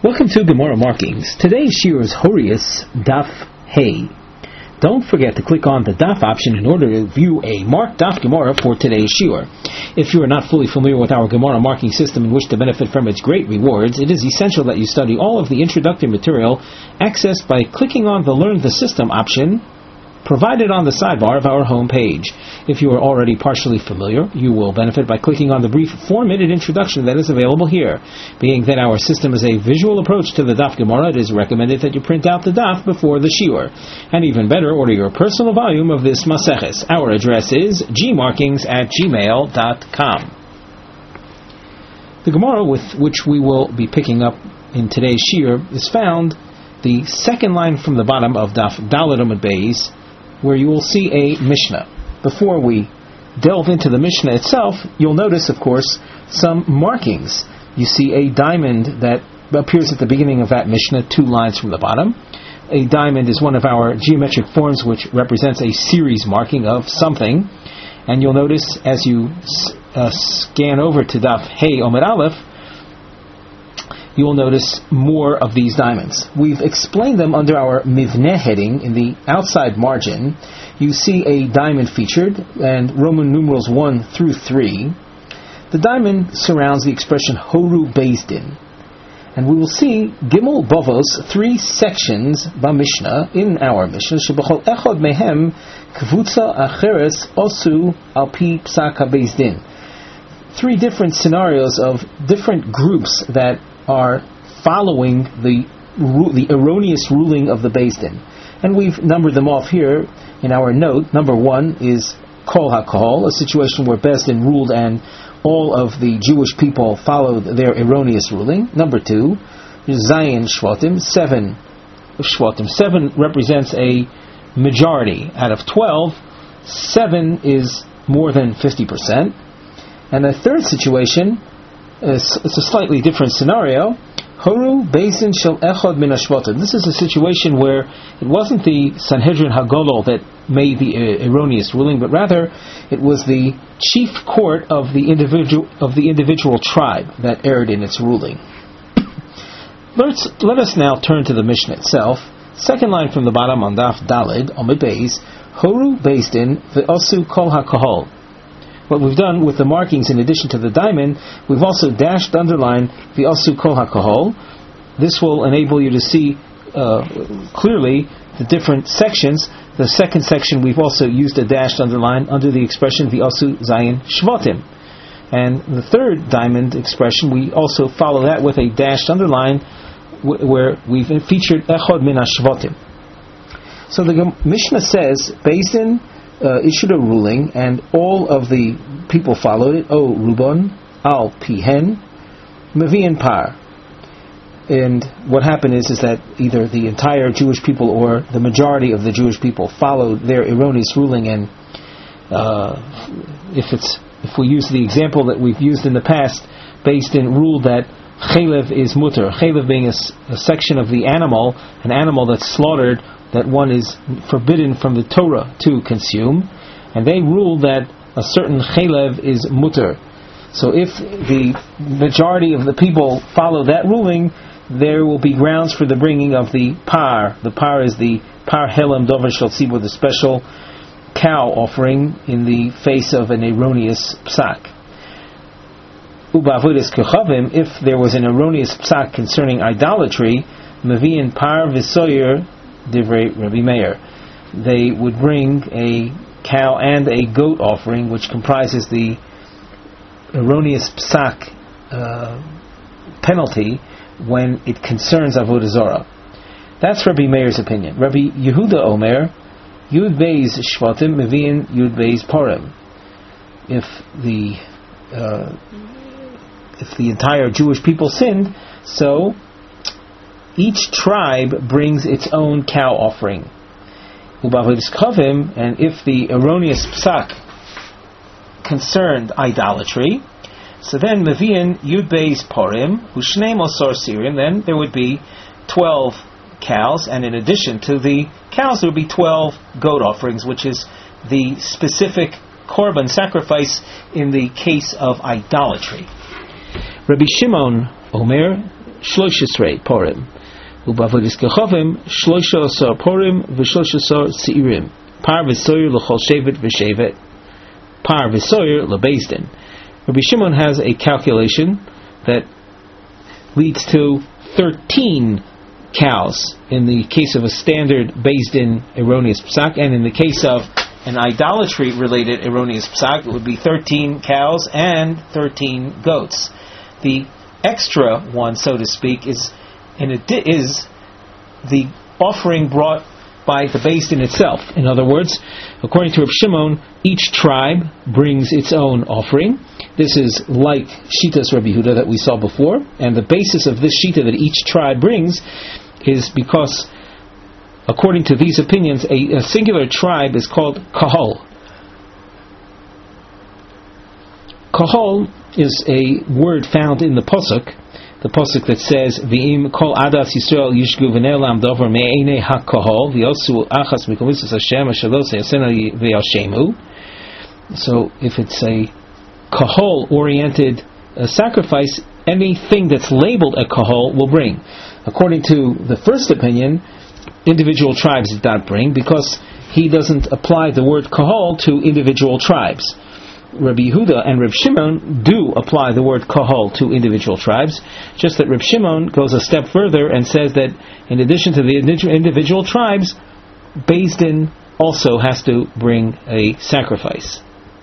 Welcome to Gemara Markings. Today's shiur is Horius Daf Hey. Don't forget to click on the Daf option in order to view a marked Daf Gemara for today's shiur. If you are not fully familiar with our Gemara marking system and wish to benefit from its great rewards, it is essential that you study all of the introductory material accessed by clicking on the Learn the System option provided on the sidebar of our home page. If you are already partially familiar, you will benefit by clicking on the brief 4-minute introduction that is available here. Being that our system is a visual approach to the Daf Gemara, it is recommended that you print out the Daf before the shiur. And even better, order your personal volume of this Maseches. Our address is gmarkings@gmail.com. The Gemara with which we will be picking up in today's shiur is found the second line from the bottom of Daf Daled Amud Beis, where you will see a Mishnah. Before we delve into the Mishnah itself, you'll notice, of course, some markings. You see a diamond that appears at the beginning of that Mishnah, 2 lines from the bottom. A diamond is one of our geometric forms which represents a series marking of something. And you'll notice as you scan over to Daf Hey Omer Aleph, you will notice more of these diamonds. We've explained them under our Mivneh heading in the outside margin. You see a diamond featured, and Roman numerals 1 through 3. The diamond surrounds the expression Horu Beis Din. And we will see Gimel Bavos, 3 sections by Mishnah, in our Mishnah, Shebachol Echod Mehem Kvutza Acheres Osu Alpi Psak HaBeis Din. 3 different scenarios of different groups that are following the erroneous ruling of the Beis Din. And we've numbered them off here in our note. Number 1 is Kol HaKol, a situation where Beis Din ruled and all of the Jewish people followed their erroneous ruling. Number 2 is Zayin Shvatim, 7 Shvatim. 7 represents a majority. Out of 12, 7 is more than 50%. And the third situation, it's a slightly different scenario. Horu Beisin Shel Echad Min HaShvatim. This is a situation where it wasn't the Sanhedrin Hagolol that made the erroneous ruling, but rather it was the chief court of the individual tribe that erred in its ruling. Let us now turn to the Mishnah itself. Second line from the bottom on Daf Daled Amud Beis, Horu Beisin Ve'osu Kol HaKahol. What we've done with the markings, in addition to the diamond, we've also dashed underline the Asu Kol HaKahol. This will enable you to see clearly the different sections. The second section we've also used a dashed underline under the expression the Asu Zayin Shvatim. And the third diamond expression, we also follow that with a dashed underline where we've featured Echod Min HaShvatim. So the Mishnah says, Beis Din issued a ruling, and all of the people followed it. O Rubon, Al Pihen, Mevi'in Par. And what happened is that either the entire Jewish people or the majority of the Jewish people followed their erroneous ruling, and if we use the example that we've used in the past, Beis Din ruled that Chelev is mutter. Chelev being a section of the animal, an animal that's slaughtered, that one is forbidden from the Torah to consume, and they rule that a certain chelev is mutter. So if the majority of the people follow that ruling, there will be grounds for the bringing of the par. The par is the par helam dover shel tzibur, the special cow offering in the face of an erroneous psak. Uba'avodas kechavim, if there was an erroneous psak concerning idolatry, mevi'in par v'soyer Divrei Rabbi Meir, they would bring a cow and a goat offering, which comprises the erroneous psak penalty when it concerns avodah zarah. That's Rabbi Meir's opinion. Rabbi Yehuda Omer, Yud Beis Shvatim Mevi'in Yud Beis Parim. If the entire Jewish people sinned, so each tribe brings its own cow offering. And if the erroneous psak concerned idolatry, so then Mevi'in Yud Beis Parim, Hushneim Osor Sirim, then there would be 12 cows, and in addition to the cows there would be 12 goat offerings, which is the specific korban sacrifice in the case of idolatry. Rabbi Shimon Omer, 13 porim. Ubavodas kechavim 13 porim v13 seirim. Par v'soyer l'chol shevet v'shevet. Par v'soyer l'beis din. Rabbi Shimon has a calculation that leads to 13 cows in the case of a standard beis din erroneous psak, and in the case of an idolatry-related erroneous psak, it would be 13 cows and 13 goats. The extra one, so to speak, is the offering brought by the beis din itself. In other words, according to Reb Shimon, each tribe brings its own offering. This is like Shitas Rabbi Yehuda that we saw before, and the basis of this Shita that each tribe brings is because, according to these opinions, a singular tribe is called Kahal. Kahal is a word found in the Pasuk that says, V'im kol adas Yisrael yishgu v'ne'elam dover me'enei ha-kahal v'yosu achas mikomitzvos Hashem ashalos yasena v'yashemu. So if it's a kahal-oriented sacrifice, anything that's labeled a kahal will bring. According to the first opinion, individual tribes did not bring, because he doesn't apply the word kahal to individual tribes. Rabbi Yehuda and Reb Shimon do apply the word kahal to individual tribes, just that Reb Shimon goes a step further and says that in addition to the individual tribes, beis din also has to bring a sacrifice.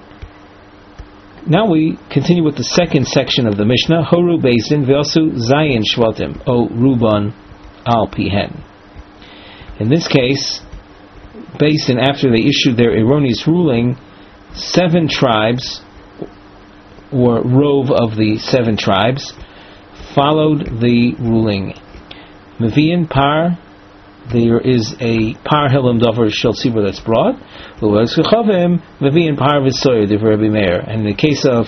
Now we continue with the second section of the Mishnah, Horu beis din v'osu zayin shvatim, o ruban al pihen. In this case, beis din, after they issued their erroneous ruling, 7 tribes, or rove of the 7 tribes, followed the ruling. Mevi'in par, there is a par helam davar shel tzibur that's brought. Mevi'in par v'soyer divrei Rabbi Meir. And in the case of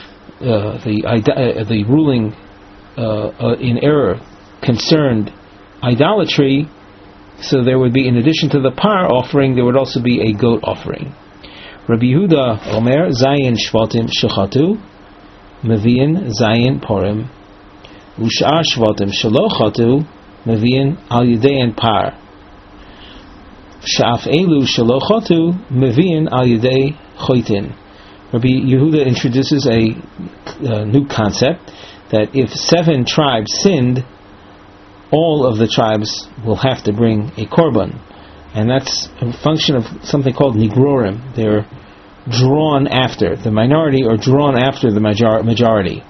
the ruling in error concerned idolatry, so there would be, in addition to the par offering, there would also be a goat offering. Rabbi Yehuda Omer, Zayin Shvatim Shechatu, Mevi'in Zayin Porim, Ush'ar Shvatim Shalochatu, Mevi'in Al Yidei Par. Sha'af Elu Shalochatu, Mevi'in Al Yidei Choitin. Rabbi Yehuda introduces a new concept, that if 7 tribes sinned, all of the tribes will have to bring a korban. And that's a function of something called nigrorim. They're drawn after. The minority are drawn after the majority.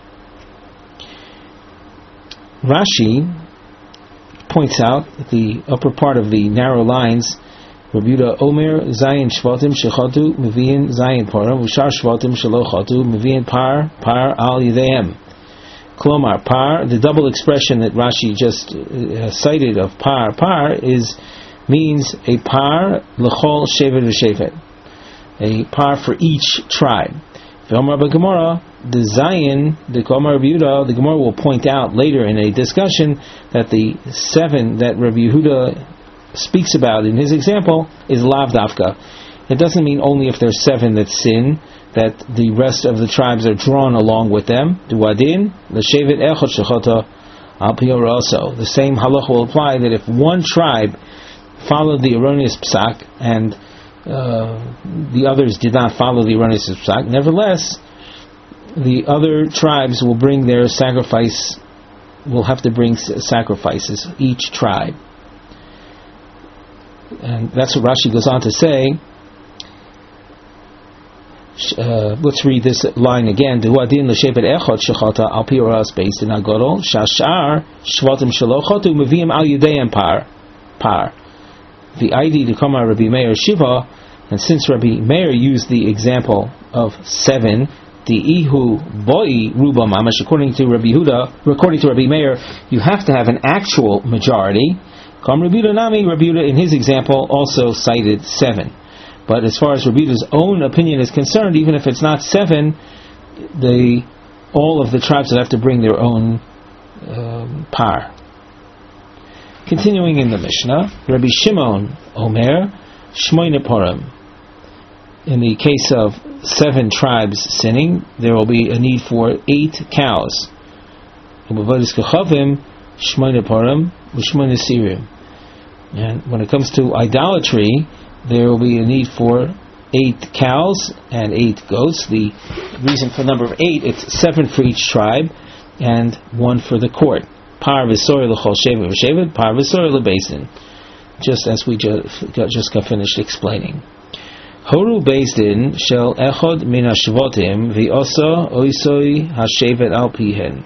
Rashi points out at the upper part of the narrow lines, Rabbi Yehuda Omer, Zayin Shvatim Shechatu, Mevi'in Zayin Param, Ushar Shvatim Shalochatu, Mevi'in Par Al Yideim. Klomar, par, the double expression that Rashi just cited of par means a par l'chol shevet v'shevet, a par for each tribe. V'omar b'Gemara, the Zayin, the Komar Rabbi Yehuda, the Gemara will point out later in a discussion that the 7 that Rabbi Yehuda speaks about in his example is lav dafka. It doesn't mean only if there's 7 that sin, that the rest of the tribes are drawn along with them. Duadin, l'shevet echot shechata al pior also. The same halach will apply, that if one tribe followed the erroneous psak and the others did not follow the erroneous psak, nevertheless, the other tribes will bring their sacrifice, will have to bring sacrifices, each tribe. And that's what Rashi goes on to say. Let's read this line again. Duadin l'shevet echot shechata al pi oras beis din hagadol shashar shvatim shalochotu meviim al yideim par. The ID to come out Rabbi Meir Shiva, and since Rabbi Meir used the example of 7, the ihu boi ruba mamash, according to Rabbi Meir, you have to have an actual majority. Come Rabbi Yehuda Nami, Rabbi Yehuda in his example also cited 7. But as far as Rabbi Yehuda's own opinion is concerned, even if it's not 7, all of the tribes would have to bring their own par. Continuing in the Mishnah, Rabbi Shimon Omer, Shmoyne Porim. In the case of 7 tribes sinning, there will be a need for 8 cows. Ubavodas kechavim Shmoyne Purim, Ushmoyne Sirim. And when it comes to idolatry, there will be a need for 8 cows and 8 goats. The reason for the number of 8, it's 7 for each tribe and 1 for the court. Par v'soyer l'chol shevet v'shevet, par v'soyer l'beizdin. Just as we just got finished explaining. Horu beizdin shel echod min hashvotim v'osa oisoi hashevet al pihen.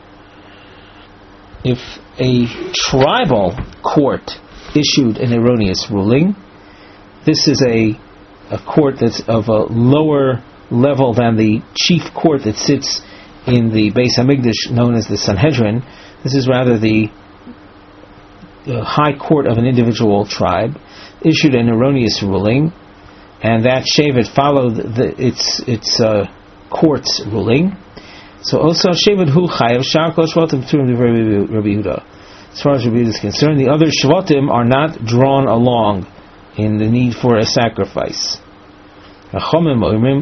If a tribal court issued an erroneous ruling, this is a court that's of a lower level than the chief court that sits in the Beis Hamikdash known as the Sanhedrin. This is rather the high court of an individual tribe, issued an erroneous ruling, and that shevet followed its court's ruling. So also shevet hu chayav shar kol shvatim turim divrei Rabbi Yehuda. As far as Rabbi Yehuda is concerned, the other shvatim are not drawn along in the need for a sacrifice. Chachamim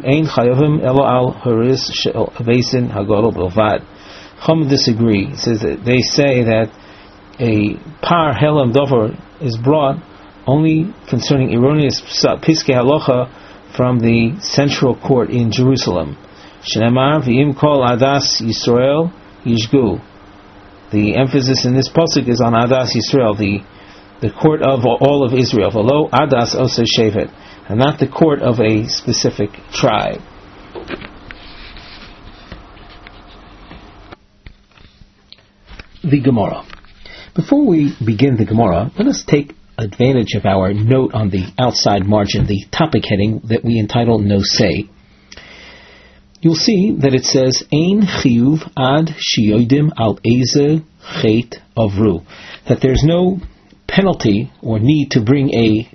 disagree. It says that they say that a par helam dover is brought only concerning erroneous piskei halacha from the central court in Jerusalem. Shneimar v'im kol adas Yisrael yishgu. The emphasis in this pasuk is on adas Yisrael, the court of all of Israel. V'lo adas oseh shevet, and not the court of a specific tribe. The Gemara. Before we begin the Gemara, let us take advantage of our note on the outside margin, the topic heading that we entitle No Say. You'll see that it says Ein chiyuv ad shiyodim al eze chet avru, that there's no penalty or need to bring a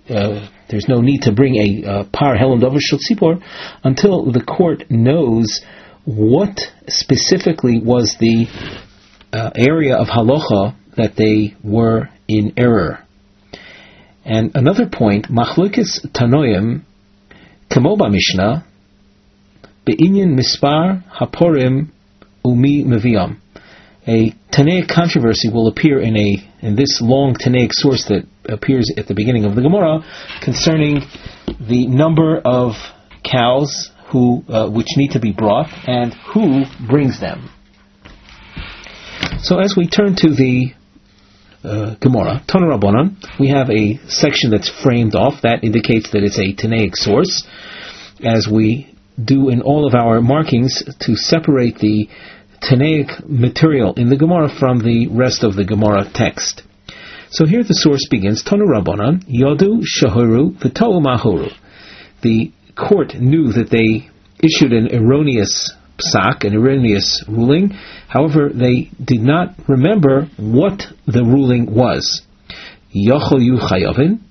par helam dover shel tzipor until the court knows what specifically was the area of halacha that they were in error. And another point, machlokes tanoim kamo b'mishnah be'inyan mispar haporim umi meviam. A Tanaic controversy will appear in this long Tanaic source that appears at the beginning of the Gemara concerning the number of cows which need to be brought and who brings them. So as we turn to the Gemara, Tana Rabbanan, we have a section that's framed off that indicates that it's a Tanaic source, as we do in all of our markings to separate the Tanaic material in the Gemara from the rest of the Gemara text. So here the source begins, Tana Rabbanan, Yodu Shahoru V'To'u Mahoru. The court knew that they issued an erroneous psak, an erroneous ruling. However, they did not remember what the ruling was. Yochel yu chayavin.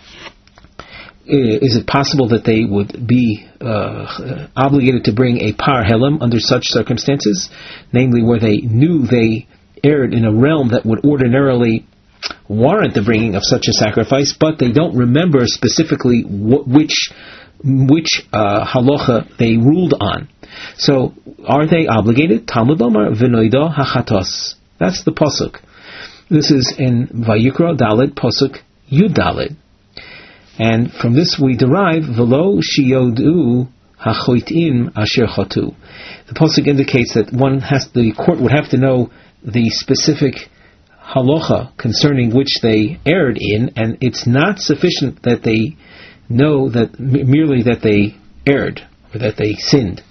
Is it possible that they would be obligated to bring a par helam under such circumstances, namely where they knew they erred in a realm that would ordinarily warrant the bringing of such a sacrifice, but they don't remember specifically which halacha they ruled on? So, are they obligated? Talmud Lomar v'noida hachatos. That's the pasuk. This is in Vayikra Daled pasuk Yud Daled. And from this we derive v'lo shiyodu hachoitim asher chatu. The pasuk indicates that the court would have to know the specific halacha concerning which they erred in, and it's not sufficient that they know that merely that they erred or that they sinned.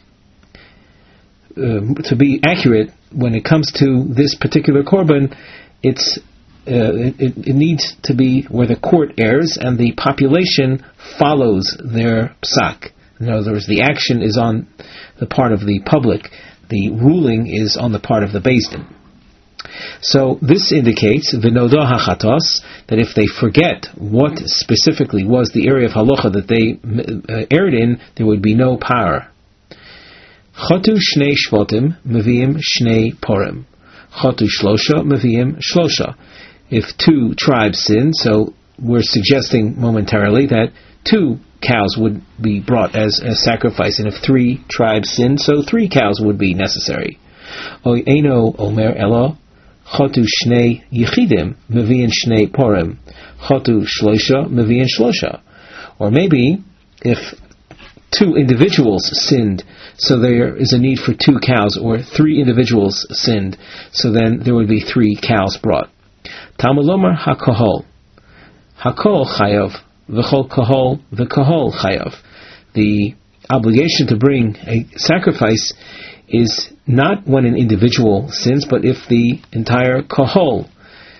To be accurate, when it comes to this particular korban, it needs to be where the court errs and the population follows their psak. In other words, the action is on the part of the public, the ruling is on the part of the Beis Din. So this indicates v'noda hachatos, that if they forget what specifically was the area of halacha that they erred in, there would be no power. Chatu shnei shvotim meviim shnei porim. Chatu shlosha meviim shlosha. If 2 tribes sin, so we're suggesting momentarily that 2 cows would be brought as a sacrifice, and if 3 tribes sin, so 3 cows would be necessary. Eino omer elo Chotu Shnei Yechidim, Mevi'in Shnei Porim. Chotu Shloisha, Mevi'in Shlosha. Or maybe, if 2 individuals sinned, so there is a need for 2 cows, or 3 individuals sinned, so then there would be 3 cows brought. Talmud Lomar HaKohol. HaKol Chayav, V'chol Kohol, V'Kohol Chayav. The obligation to bring a sacrifice is not when an individual sins, but if the entire Kohol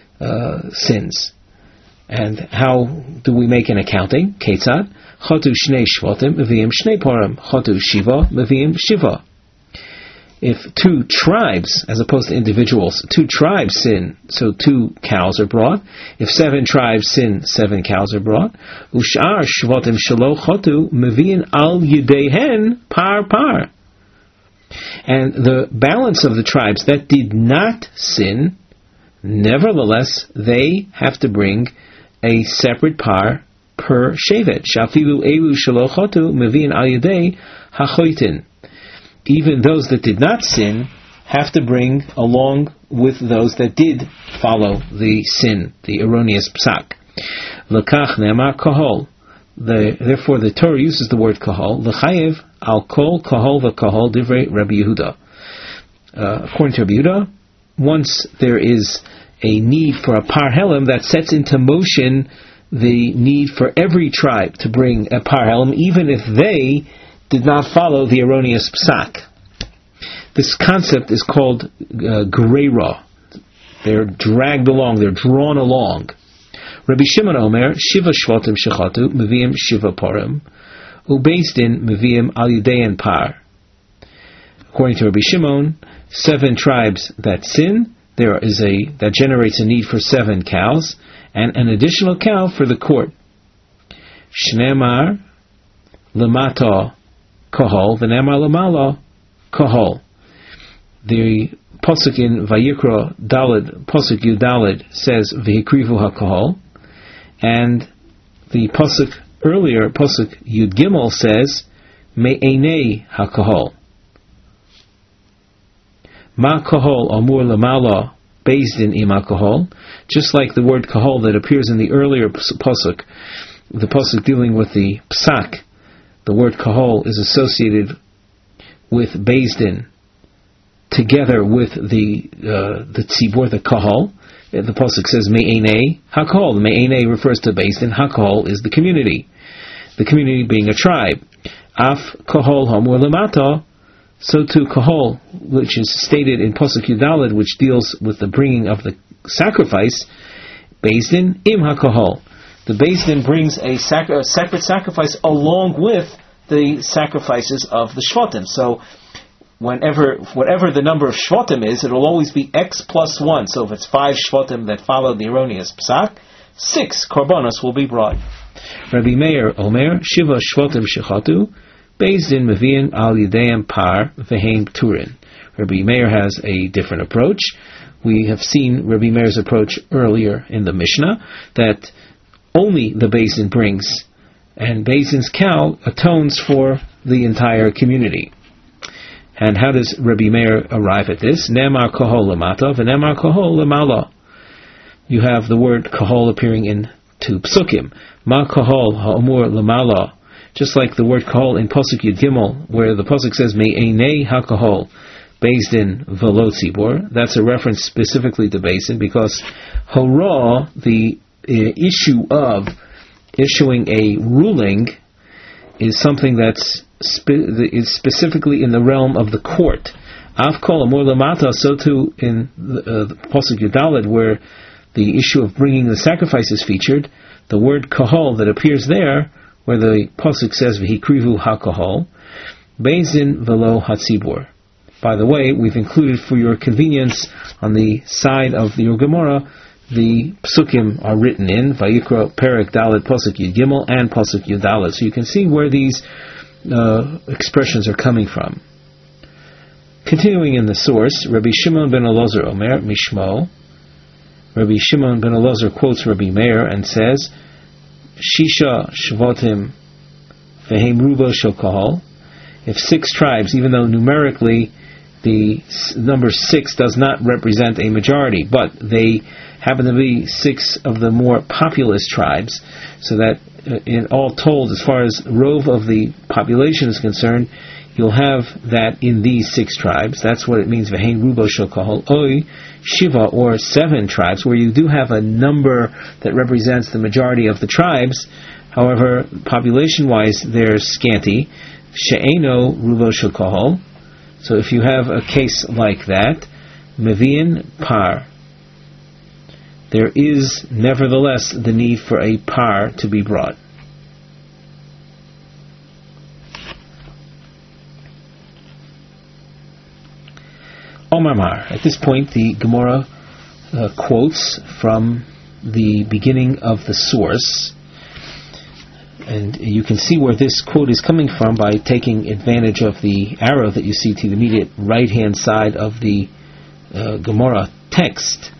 sins. And how do we make an accounting? Ketzad? Chotu Shnei Shvotim, Mevi'im Shnei Porim. Chotu Shiva, Mevi'im Shiva. If 2 tribes, as opposed to individuals, 2 tribes sin, so 2 cows are brought. If 7 tribes sin, 7 cows are brought. Ushar Shvotim Shelo Chotu, Mevi'in Al Yudehen Par Par. And the balance of the tribes that did not sin, nevertheless, they have to bring a separate par per shevet. Shafilu elu shelo chotu mevi'in al yedei hachoitin. Even those that did not sin have to bring along with those that did follow the sin, the erroneous psak. Lekach ne'amar kohol. Therefore, the Torah uses the word kohol. L'chayev al kol kohol v'kohol divrei Rabbi Yehuda. According to Rabbi Yehuda, once there is a need for a par helam, that sets into motion the need for every tribe to bring a par helam, even if they did not follow the erroneous psak. This concept is called greira. They're dragged along, they're drawn along. Rabbi Shimon Omer, Shiva Shvotim Shechatu, Mevi'im Shiva Porim, Ubeisdin Mevi'im Al Yudein Par. According to Rabbi Shimon, 7 tribes that sin, that generates a need for 7 cows, and an additional cow for the court. Shneimar Lamata Kohol, V'neimar Lamala Kohol. The Pasuk in Vayikra Daled, Pasuk Yudaled says V'hikrivu HaKohol, and the Pasuk earlier, Pasuk Yud Gimel says Me'enei HaKohol. Ma Kohol Amur Lamala Bezdin Ima Kohol, just like the word Kohol that appears in the earlier Pasuk, the Pasuk dealing with the Psak, the word Kohol is associated with Bezdin together with the tzibur, the kahal. The pasuk says me'enei hakol. The me'enei refers to Bezdin. Hakol is the community being a tribe. Af kahol hamur lemata. So too kahol, which is stated in pasuk Yudaled, which deals with the bringing of the sacrifice. Bezdin im hakahol. The Bezdin brings a separate sacrifice along with the sacrifices of the shvatim. So whatever the number of shvatim is, it will always be X plus 1. So if it's 5 shvatim that follow the erroneous psak, 6 korbanos will be brought. Rabbi Meir Omer, Shiva shvatim shechatu, Bezdin mevi'in al yidayim par v'heim turin. Rabbi Meir has a different approach. We have seen Rabbi Meir's approach earlier in the Mishnah, that only the Bezdin brings, and Bezdin's cow atones for the entire community. And how does Rabbi Meir arrive at this? Ne'emar kohol lamata v'ne'emar kohol lamala. You have the word kohol appearing in 2 psukim. Ma kohol ha'omur lamala. Just like the word kohol in Pasuk Yud Gimel, where the Pasuk says me'enei ha'kohol Bezdin v'lo tzibur. That's a reference specifically to Bezdin, because hora, the issue of issuing a ruling, is something that's is specifically in the realm of the court. Af kol amor lamata, so too in the Pasuk Yudaled, where the issue of bringing the sacrifice is featured, the word kahol that appears there, where the Pasuk says v'hikrivu ha-kahol, Bezdin v'lo hatzibur. By the way, we've included for your convenience on the side of your Gemara, the psukim are written in Vayikra Perek Daled Pasuk Yud Gimel and Pasuk Yudaled, so you can see where these expressions are coming from. Continuing in the source, Rabbi Shimon ben Elazar Omer Mishmo. Rabbi Shimon ben Elazar quotes Rabbi Meir and says, Shisha Shvatim Vehem Ruba Shel Kahal. If 6 tribes, even though numerically the number 6 does not represent a majority, but they happen to be 6 of the more populous tribes, so that in all told, as far as rove of the population is concerned, you'll have that in these 6 tribes. That's what it means, Vehein Rubo Shel Kahal Oy Shiva, or 7 tribes, where you do have a number that represents the majority of the tribes. However, population-wise, they're scanty. She'eno Rubo Shel Kahal. So if you have a case like that, Mevian Par, there is nevertheless the need for a par to be brought. Omar Mar. At this point, the Gemara quotes from the beginning of the source, and you can see where this quote is coming from by taking advantage of the arrow that you see to the immediate right-hand side of the Gemara text.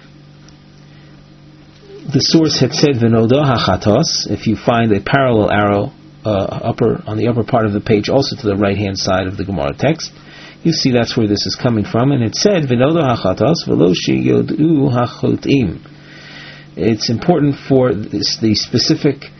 The source had said, "V'nodo hachatos." If you find a parallel arrow on the upper part of the page, also to the right-hand side of the Gemara text, you see that's where this is coming from, and it said, "V'nodo hachatos v'lo sheyodu hachotim." It's important for the specific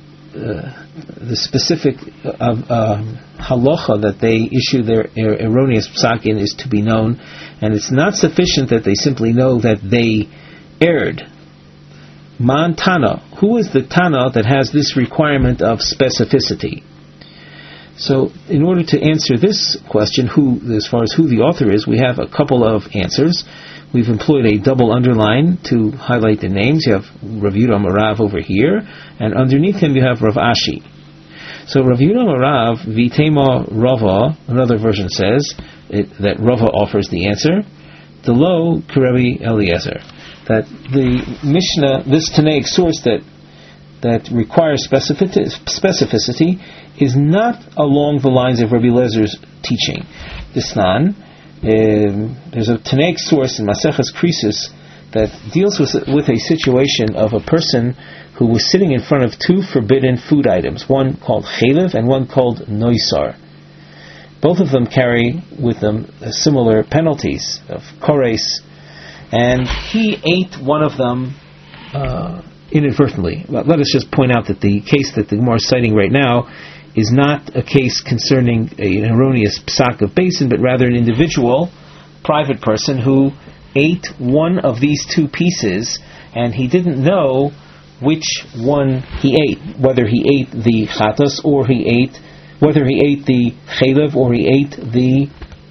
halacha that they issue their erroneous psak in is to be known, and it's not sufficient that they simply know that they erred. Man Tana, who is the Tana that has this requirement of specificity? So, in order to answer this question, as far as who the author is, we have a couple of answers. We've employed a double underline to highlight the names. You have Rav Yehuda Marav over here, and underneath him you have Rav Ashi. So Rav Yehuda Marav, Vitema Rava, another version says that Rava offers the answer. Delo K'Rebbe Eliezer. That the Mishnah, this Tanaic source that requires specificity, is not along the lines of Rabbi Eliezer teaching. Disnan, there's a Tanaic source in Maseches Krisus that deals with a situation of a person who was sitting in front of 2 forbidden food items, one called Chelev and one called Noisar. Both of them carry with them similar penalties of Kores, and he ate one of them inadvertently. But let us just point out that the case that the Gemara is citing right now is not a case concerning an erroneous psak of basin, but rather an individual, private person who ate one of these 2 pieces, and he didn't know which one he ate, whether he ate the chatas or whether he ate the chelev or he ate the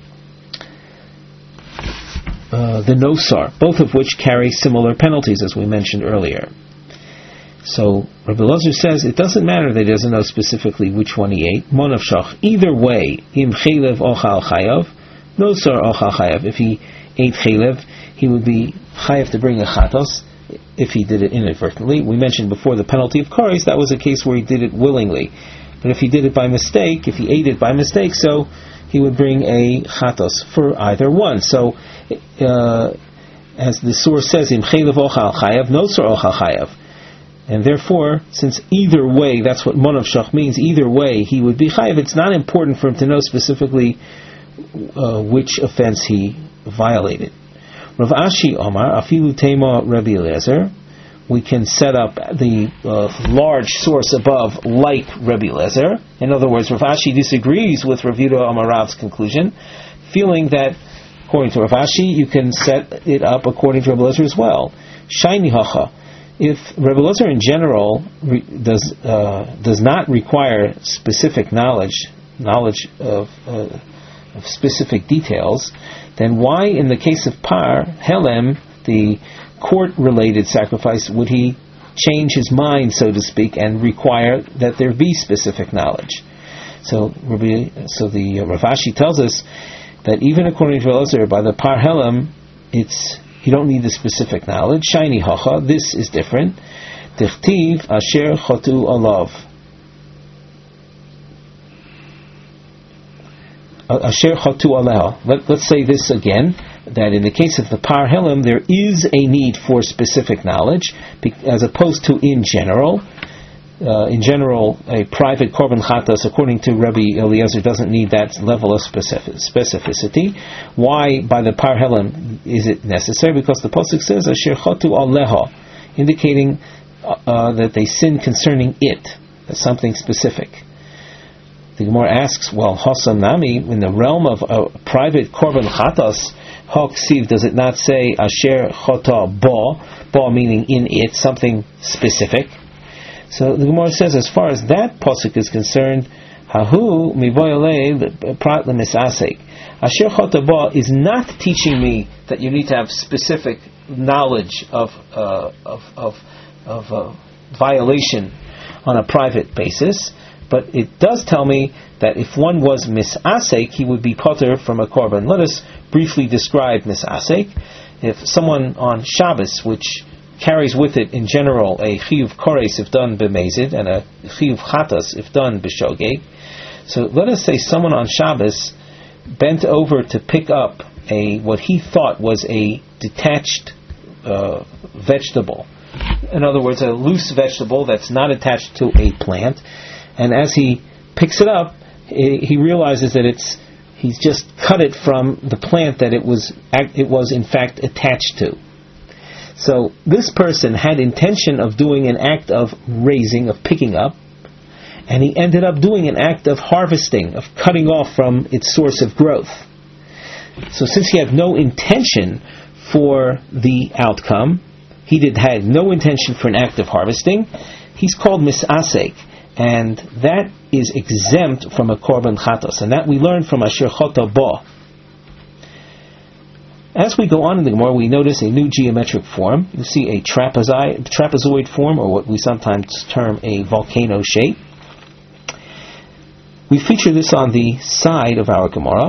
nosar, both of which carry similar penalties, as we mentioned earlier. So Rabbi Eliezer says it doesn't matter that he doesn't know specifically which one he ate. Monav shach. Either way, im chelev ochal chayav, nosar ochal chayav. If he ate chelev, he would be chayav to bring a chatos if he did it inadvertently. We mentioned before the penalty of kares. That was a case where he did it willingly. But if he did it by mistake, if he ate it by mistake, so he would bring a chatos for either one. So, as the source says, im chelev ochal chayav, nosar ochal chayav. And therefore, since either way, that's what monav shach means, either way he would be chayav, it's not important for him to know specifically which offense he violated. Rav Ashi Omar, afilu tema Rabbi Eliezer, we can set up the large source above like Rabbi Eliezer. In other words, Rav Ashi disagrees with Rav Yehuda Amarav's conclusion, feeling that, according to Rav Ashi, you can set it up according to Rabbi Eliezer as well. Shaini hacha. If Rabbi Eliezer in general does not require specific knowledge of specific details, then why, in the case of Par Helem, the court-related sacrifice, would he change his mind, so to speak, and require that there be specific knowledge? So the Rav Ashi tells us that even according to Rabbi Eliezer, by the Par Helem, you don't need the specific knowledge. Shiny hacha, this is different. Tichtiv asher chotu alav. Asher chotu aleha. Let's say this again, that in the case of the Par Helem, there is a need for specific knowledge, as opposed to in general. in general, a private korban chatas, according to Rabbi Eliezer, doesn't need that level of specificity. Why by the parhelim is it necessary? Because the pasuk says asher chotu aleha, indicating that they sin concerning it. That's something specific. The Gemara asks, well, Hasam Nami, in the realm of a private korban chatas, Haksiv, does it not say Asher Chota Ba meaning in it, something specific? So the Gemara says, as far as that pasuk is concerned, Hahu Mivoyale Prat Lemisasek. Asher Chota Ba is not teaching me that you need to have specific knowledge of violation on a private basis. But it does tell me that if one was misasek, he would be potter from a korban. Let us briefly describe misasek. If someone on Shabbos, which carries with it in general a chiyuv kores if done b'mezid and a chiyuv chatas if done b'shogeg. So let us say someone on Shabbos bent over to pick up what he thought was a detached vegetable. In other words, a loose vegetable that's not attached to a plant. And as he picks it up, he realizes that he's just cut it from the plant that it was in fact attached to. So this person had intention of doing an act of raising, of picking up, and he ended up doing an act of harvesting, of cutting off from its source of growth. So since he had no intention for the outcome, he had no intention for an act of harvesting, he's called misasek. And that is exempt from a korban chatos, and that we learn from Asher Chota Ba. As we go on in the Gemara, we notice a new geometric form. You see a trapezoid form, or what we sometimes term a volcano shape. We feature this on the side of our Gemara.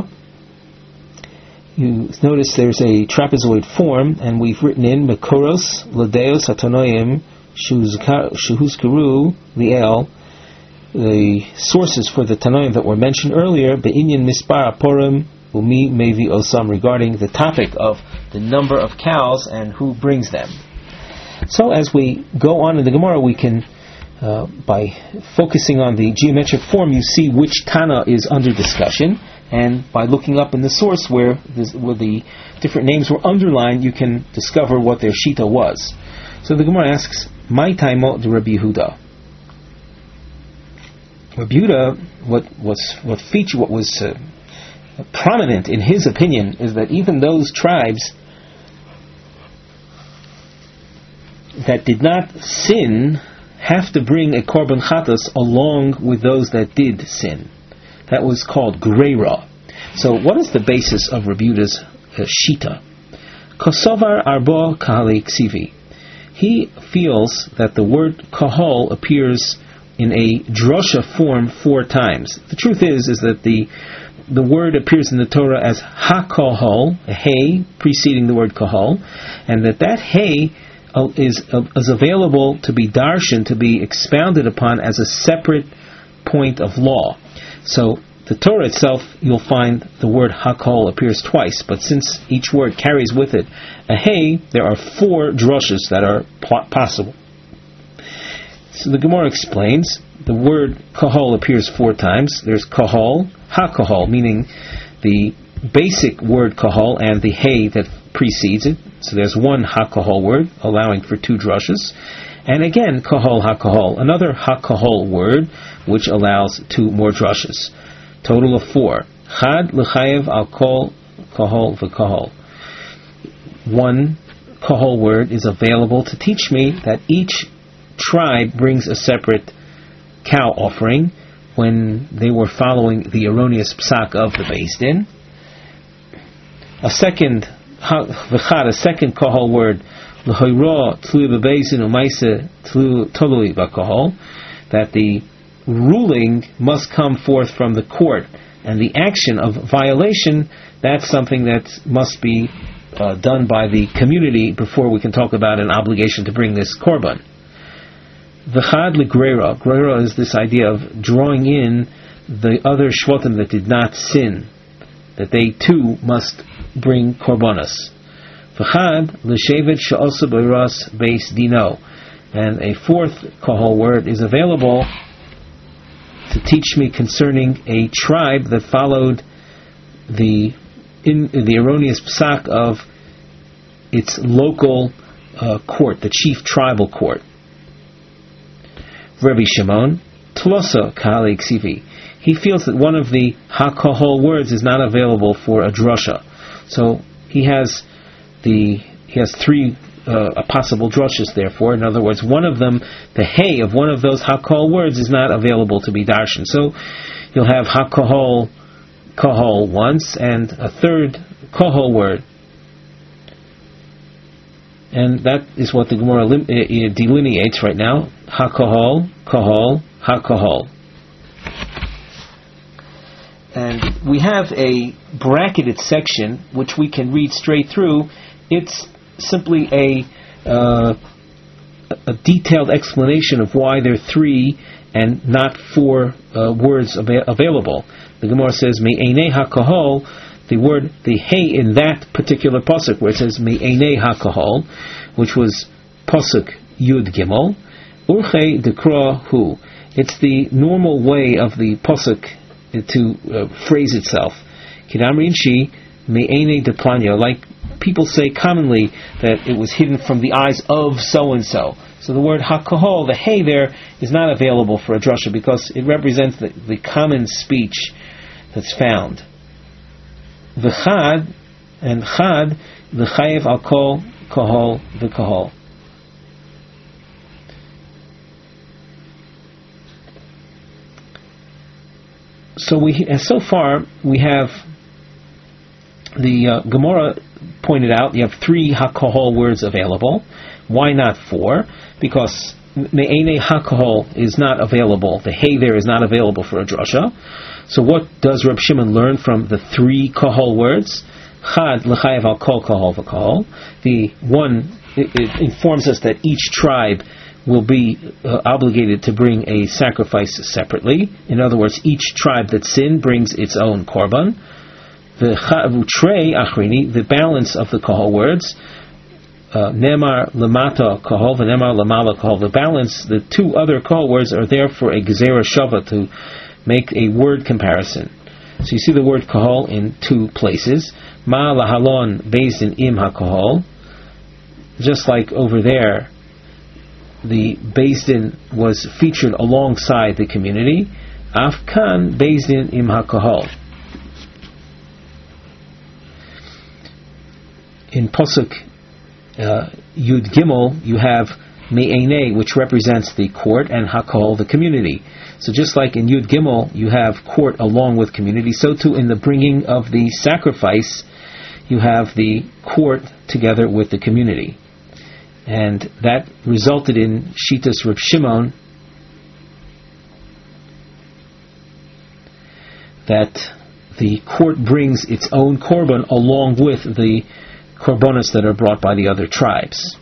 You notice there's a trapezoid form, and we've written in Mekoros Ladeos Hatanoim Shuhuzkaru Liel, the sources for the Tanoim that were mentioned earlier, Be'inyan Mispar Aporim Umi Mevi Osam, regarding the topic of the number of cows and who brings them. So as we go on in the Gemara, we can, by focusing on the geometric form, you see which Tana is under discussion, and by looking up in the source where the different names were underlined, you can discover what their Shita was. So the Gemara asks, Mai Taimo de Rabbi Yehuda. Rabbi Yehuda, what was prominent in his opinion is that even those tribes that did not sin have to bring a korban chatas along with those that did sin. That was called greira. So what is the basis of Rabbi Yehuda's shita? Kosovar arbo kahali ksivi. He feels that the word kahal appears in a drosha form 4 times. The truth is that the word appears in the Torah as ha-kahal, a hay preceding the word kahal, and that hay is available to be darshan, to be expounded upon as a separate point of law. So the Torah itself, you'll find the word ha-kahal appears twice, but since each word carries with it a hay, there are 4 droshas that are possible. So the Gemara explains, the word kahal appears 4 times. There's kahal, ha-kahal, meaning the basic word kahal and the hay that precedes it. So there's 1 ha-kahal word, allowing for 2 drushes. And again, kahal, ha-kahal, another ha-kahal word, which allows 2 more drushes. Total of 4. Chad l'chayev al kol kahal v'kahal. 1 kahal word is available to teach me that each tribe brings a separate cow offering when they were following the erroneous psak of the Beis Din. A second kahal word, l'hoira tlu b'Beis Din u'maise tolui b'kahal, that the ruling must come forth from the court, and the action of violation, that's something that must be done by the community before we can talk about an obligation to bring this korban. V'chad l'greira. Greira is this idea of drawing in the other shvatim that did not sin, that they too must bring korbanos. V'chad l'shevet she'osa b'ras beis dino. And a fourth kahal word is available to teach me concerning a tribe that followed the erroneous psak of its local court, the chief tribal court. Rabbi Shimon, Tlosa Kahal Ksivi. He feels that one of the hakahol words is not available for a drasha. So he has three possible drashas. Therefore, in other words, one of them, the hey of one of those hakahol words, is not available to be darshan. So you'll have hakahol kahol once and a third kahol word, and that is what the Gemara delineates right now: hakahol, kahol, hakahol. And we have a bracketed section which we can read straight through. It's simply a detailed explanation of why there are three and not four words available. The Gemara says me'enei hakahol, the hey in that particular pasuk where it says me'enei hakahol, which was pasuk yud gimel, urchei dekra hu. It's the normal way of the pasuk to phrase itself. Kidamrin shi me'enei deplanya, like people say commonly that it was hidden from the eyes of so and so. So the word hakahol, the hey there, is not available for a drasha because it represents the common speech that's found. V'chad and chad v'chayev al kol kahol v'kahol. So far we have the Gemara pointed out you have three hakahol words available. Why not four? Because me'enei hakahol is not available. The hey there is not available for a drasha. So what does Reb Shimon learn from the three kahol words? Chad l'chayev al kol kahol v'kahol. The one, it informs us that each tribe will be obligated to bring a sacrifice separately. In other words, each tribe that sinned brings its own korban. The balance of the kahol words, nemar lamata kahol v'nemar lamala kahol. The balance, the two other kahol words are there for a gezerah shava, to make a word comparison. So you see the word kahol in two places. Ma lahalon based in im hakahol. Just like over there, the Beis Din was featured alongside the community. Afkan Beis Din im hakahol. In Pasuk Yud Gimel, you have Me'enei, which represents the court, and Hakahol, the community. So just like in Yud Gimel, you have court along with community, so too in the bringing of the sacrifice, you have the court together with the community. And that resulted in Shitas Reb Shimon, that the court brings its own korban along with the korbanos that are brought by the other tribes.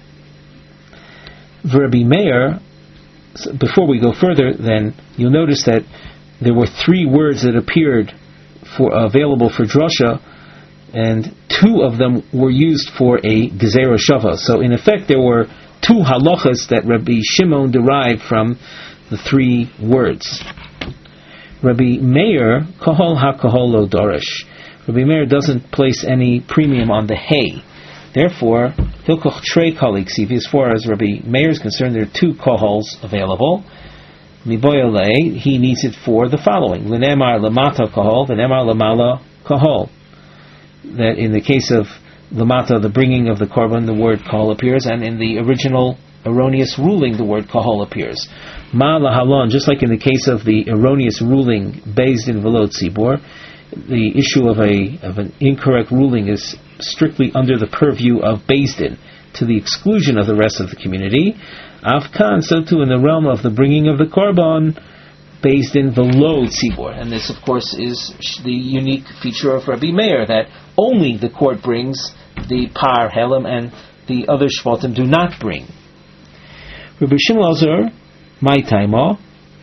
Rabbi Meir, before we go further, then you'll notice that there were three words that appeared available for drasha, and two of them were used for a gezerah shava. So in effect, there were two halachas that Rabbi Shimon derived from the three words. Rabbi Meir, kahol hakahol lo dorish. Rabbi Meir doesn't place any premium on the hey. Therefore, hilkoch trei kahal ksivi, as far as Rabbi Meir is concerned, there are two kahols available. Miboyale, he needs it for the following: l'nemar lamata kahol, v'nemar lamala kahol. That in the case of lamata, the bringing of the korban, the word kahol appears, and in the original erroneous ruling, the word kahol appears. Ma lahalon, just like in the case of the erroneous ruling based in velo tzibor, the issue of an incorrect ruling is strictly under the purview of Beis Din, to the exclusion of the rest of the community. Afkan, so too in the realm of the bringing of the korban, Beis Din velo tzibor. And this, of course, is the unique feature of Rabbi Meir, that only the court brings the par helam and the other shvatim do not bring. Rabbi Shimon Lazar, my taima.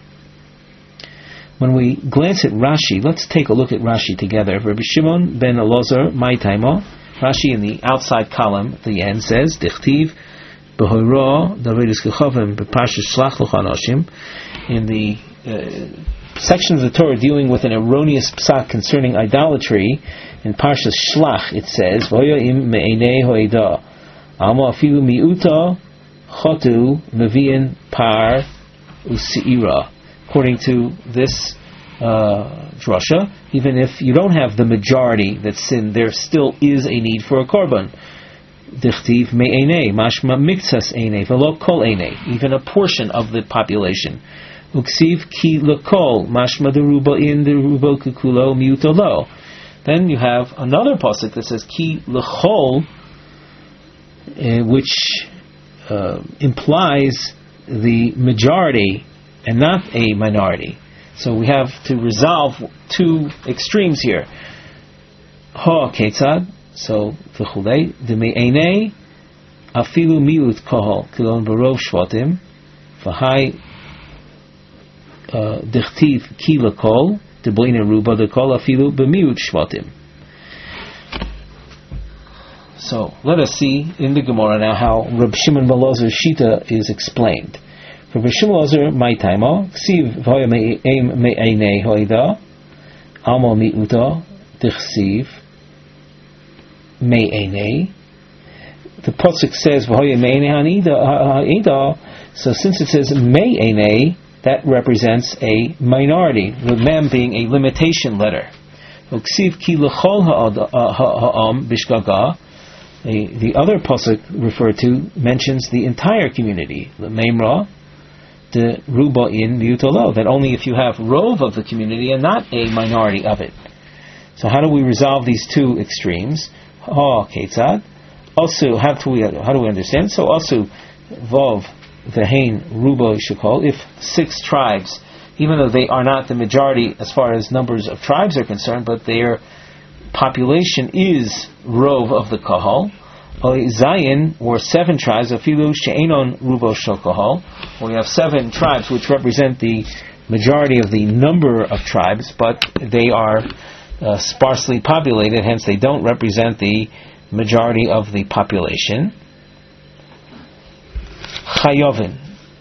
When we glance at Rashi, let's take a look at Rashi together. Rabbi Shimon ben Elazar, my taima. Rashi in the outside column at the end says, Dichtiv In the section of the Torah dealing with an erroneous psak concerning idolatry, in Parshas Shlach it says, "V'hoya me'enei hoida, alma afilu miuta chotu mevi'in par u'seira." According to this drasha, even if you don't have the majority that sin, there still is a need for a korban. Dichtiv me'enei, mashma miktsas einei, v'lo kol einei, even a portion of the population. Uksiv ki lekol, mashma deruba in deruba kukulo miutolo. Then you have another pasuk that says ki lechol, which implies the majority and not a minority. So we have to resolve two extremes here. Ha ketzad, so v'chulei deme'enei afilu miut kohol kilon barov shvatim v'hai dichtiv ki lekol deboina ruba dekol afilu b'miut shvatim. So let us see in the Gemara now how Reb Shimon ben Elazar's shita is explained. For Reb Shimon ben Elazar, my taima ksiv v'hoya me'einei hoida alma miuta dichsiv me'einei. The pasuk says v'hoya me'einei ha'ida. So since it says me'einei, that represents a minority, with mem being a limitation letter. Uksiv ki l'chol ha'am bishgaga. The other pasuk referred to mentions the entire community. The memra de ruba in miutolo, that only if you have rov of the community and not a minority of it. So how do we resolve these two extremes? Ha ketzad. Also, how do we understand? So also vov v'hein ruba shekol. If 6 tribes, even though they are not the majority as far as numbers of tribes are concerned, but their population is rov of the kahal, Zayin, or 7 tribes, afilu she'enon rubo shel kahal, we have 7 tribes which represent the majority of the number of tribes, but they are sparsely populated, hence they don't represent the majority of the population. Chayovin.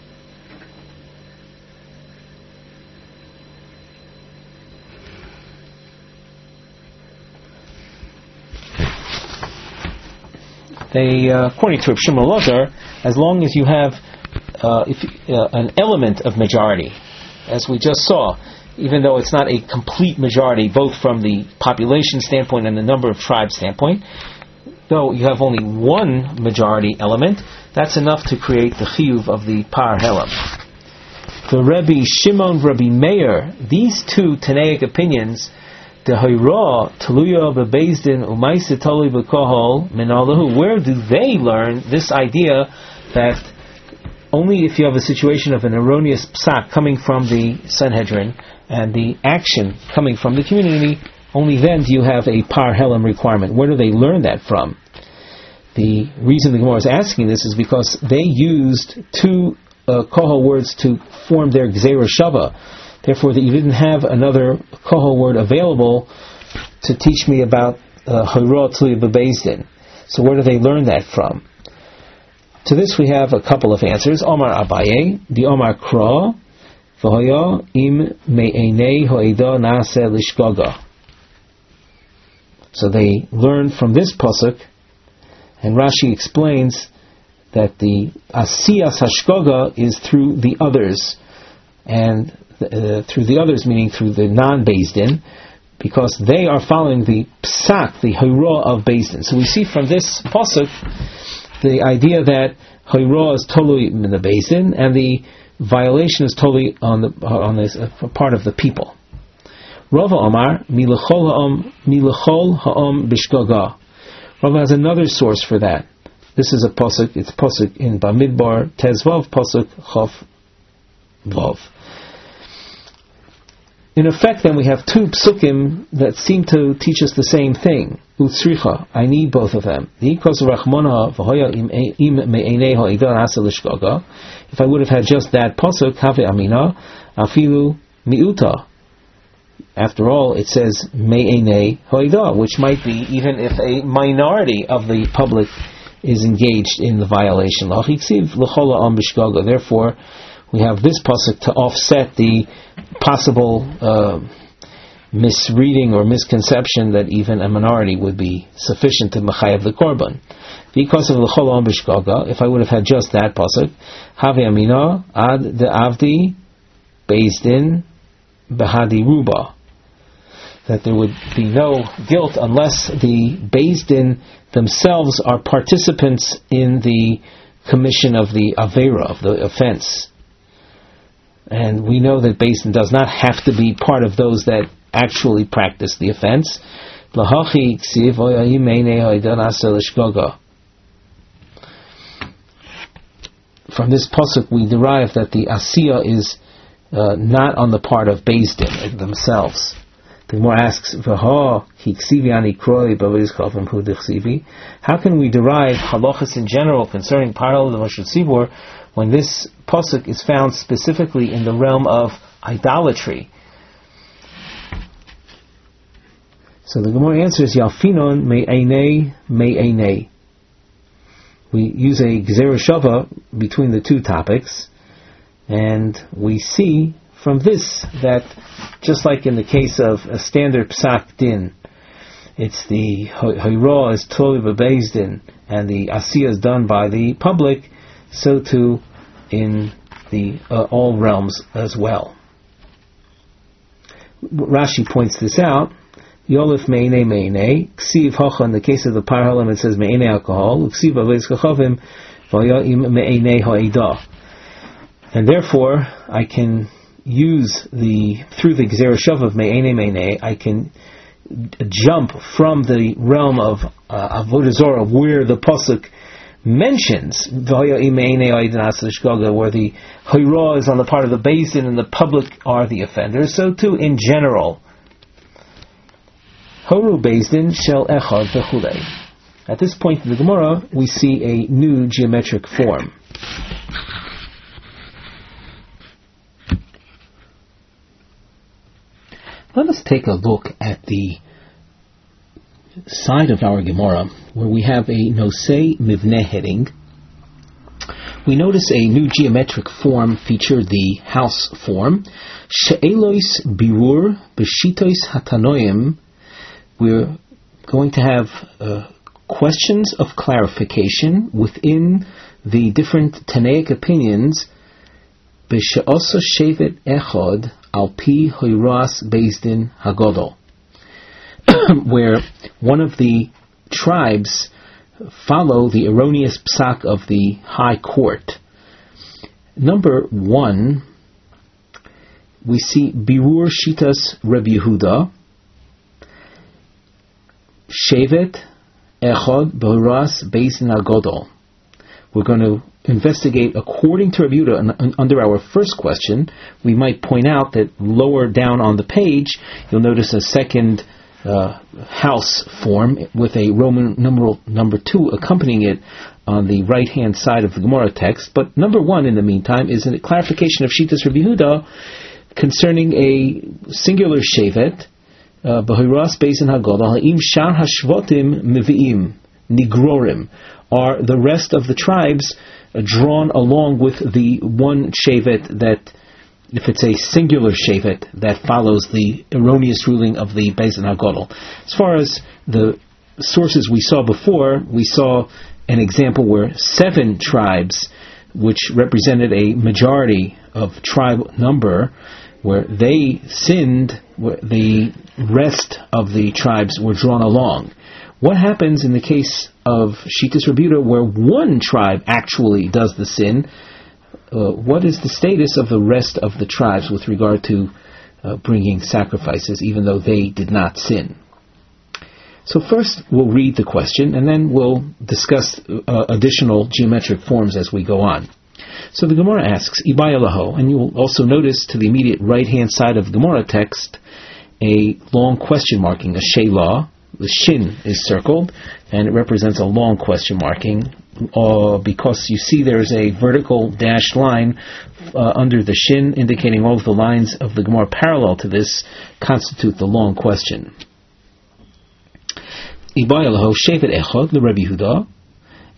According to Reb Shimon ben Elazar, as long as you have an element of majority, as we just saw, even though it's not a complete majority, both from the population standpoint and the number of tribes standpoint, though you have only one majority element, that's enough to create the chiyuv of the par helam. The Rabbi Shimon, Rabbi Meir, these two Tanaic opinions, the Hayra, Taluya, Bebezdin, Umaisa, Tali, Bekohol, Menalahu, where do they learn this idea that only if you have a situation of an erroneous psak coming from the Sanhedrin and the action coming from the community, only then do you have a par helam requirement? Where do they learn that from? The reason the Gemara is asking this is because they used 2 kohol words to form their Gzeira Shava. Therefore, that you didn't have another kohol word available to teach me about Hayra Tluya Bebezdin. So where do they learn that from? To this we have a couple of answers. Omar Abaye, the Omar Kra, V'hoya im me'einei ho'eda na'aseh lishgaga. So they learn from this pasuk, and Rashi explains that the asiyas hashgaga is through the others, and through the others meaning through the non-Beis Din, because they are following the psak, the hayra of Beis Din. So we see from this pasuk the idea that hayra is totally in the Beis Din, and the violation is totally on this part of the people. Rava Omar milachol ha'om bishgaga. Rava has another source for that. This is a pasuk. It's pasuk in Bamidbar Tezvav pasuk Chaf Vav. In effect, then we have 2 psukim that seem to teach us the same thing. Utsricha, I need both of them. If I would have had just that pasuk, have amina, afilu miuta. After all, it says me'enei hoida, which might be even if a minority of the public is engaged in the violation. Therefore, we have this pasuk to offset the possible misreading or misconception that even a minority would be sufficient to mechayev the korban. Because of l'chol am b'shgaga, if I would have had just that pasuk, havi amina ad de avdi beis din behadi ruba, that there would be no guilt unless the beis din themselves are participants in the commission of the avera, of the offense. And we know that beis din does not have to be part of those that actually practice the offense. From this pasuk we derive that the asiya is not on the part of beis din themselves. The Gemara asks, how can we derive halachas in general concerning parallel of Moshe Tzibur when this pasuk is found specifically in the realm of idolatry? So the Gemara answers, Yalfinon me'einei me'einei. We use a gzera shava between the two topics, and we see from this that just like in the case of a standard psak din, it's the hayra is totally beis din and the asiya is done by the public, so too in the all realms as well. Rashi points this out. Yolif me'inei me'inei. Ksiv hocha, in the case of the parhalim it says me'inei alcohol. Ksiv avez kachavim v'ya'im me'inei ha'ida. And therefore, I can use through the gzera shav of me'inei me'inei, I can jump from the realm of avodah zarah, where the pasuk mentions v'ya'im me'inei ha'ida where the hayra is on the part of the beis din and the public are the offenders. So too, in general, Horu beis din shel echad v'chulei. At this point in the Gemara, we see a new geometric form. Let us take a look at the side of our Gemara where we have a nosei mivneh heading. We notice a new geometric form featured, the house form. She'elois birur b'shitois hatanoim. We're going to have questions of clarification within the different Tanaic opinions. B'she'osa shevet echad al pi hoiras beis din hagodol, where one of the tribes follow the erroneous psak of the high court. Number 1, we see birur shitas Rabbi Yehuda. Shevet echad b'horas beis din hagodol. We're going to investigate according to Rabbi Yehuda. And under our first question, we might point out that lower down on the page, you'll notice a second house form with a Roman numeral number 2 accompanying it on the right-hand side of the Gemara text. But number 1, in the meantime, is a clarification of Shitas Rabbi Yehuda concerning a singular shevet, b'horas beis din hagodol, ha'im shar hashvotim mevi'im nigrorim. Are the rest of the tribes drawn along with the one shevet that, if it's a singular shevet, that follows the erroneous ruling of the beis din hagodol? As far as the sources we saw before, we saw an example where 7 tribes, which represented a majority of tribe number, where they sinned, where the rest of the tribes were drawn along. What happens in the case of Shitas Rabbi Yehuda, where one tribe actually does the sin? What is the status of the rest of the tribes with regard to bringing sacrifices, even though they did not sin? So first we'll read the question, and then we'll discuss additional geometric forms as we go on. So the Gemara asks, Ibaya laho, and you will also notice to the immediate right-hand side of the Gemara text a long question marking, a shelah. The shin is circled, and it represents a long question marking, because you see there's a vertical dashed line under the shin, indicating all of the lines of the Gemara parallel to this constitute the long question. Ibayalahu shevet echad le Rabbi Yehuda,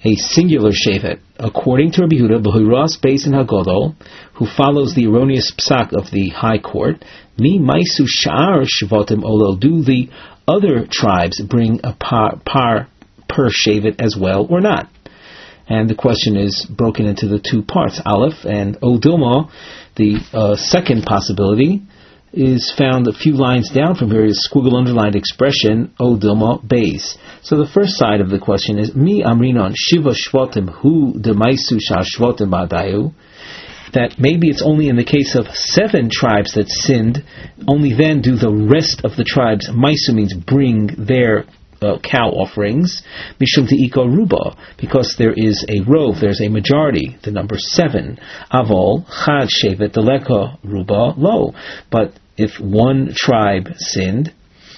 a singular shevet, according to Rabbi Yehuda, B'huras Beis Din Hagadol, who follows the erroneous psak of the High Court, Mi Maisu Sha'ar Shvatim Olel, do the other tribes bring a par per shevet as well or not? And the question is broken into the two parts, Aleph and Odilma. The second possibility is found a few lines down from here, is squiggle underlined expression, Odilma Beis. So the first side of the question is, Mi Amrinon Shiva Shvatim Hu Demaisu Shah Shvatim Badayu, that maybe it's only in the case of 7 tribes that sinned, only then do the rest of the tribes, Maisu means bring their cow offerings, Mishum Te'iko Ruba, because there is a rove, there's a majority, the number 7. Avol, Chad Shevet, Deleka Ruba, Lo. But if one tribe sinned,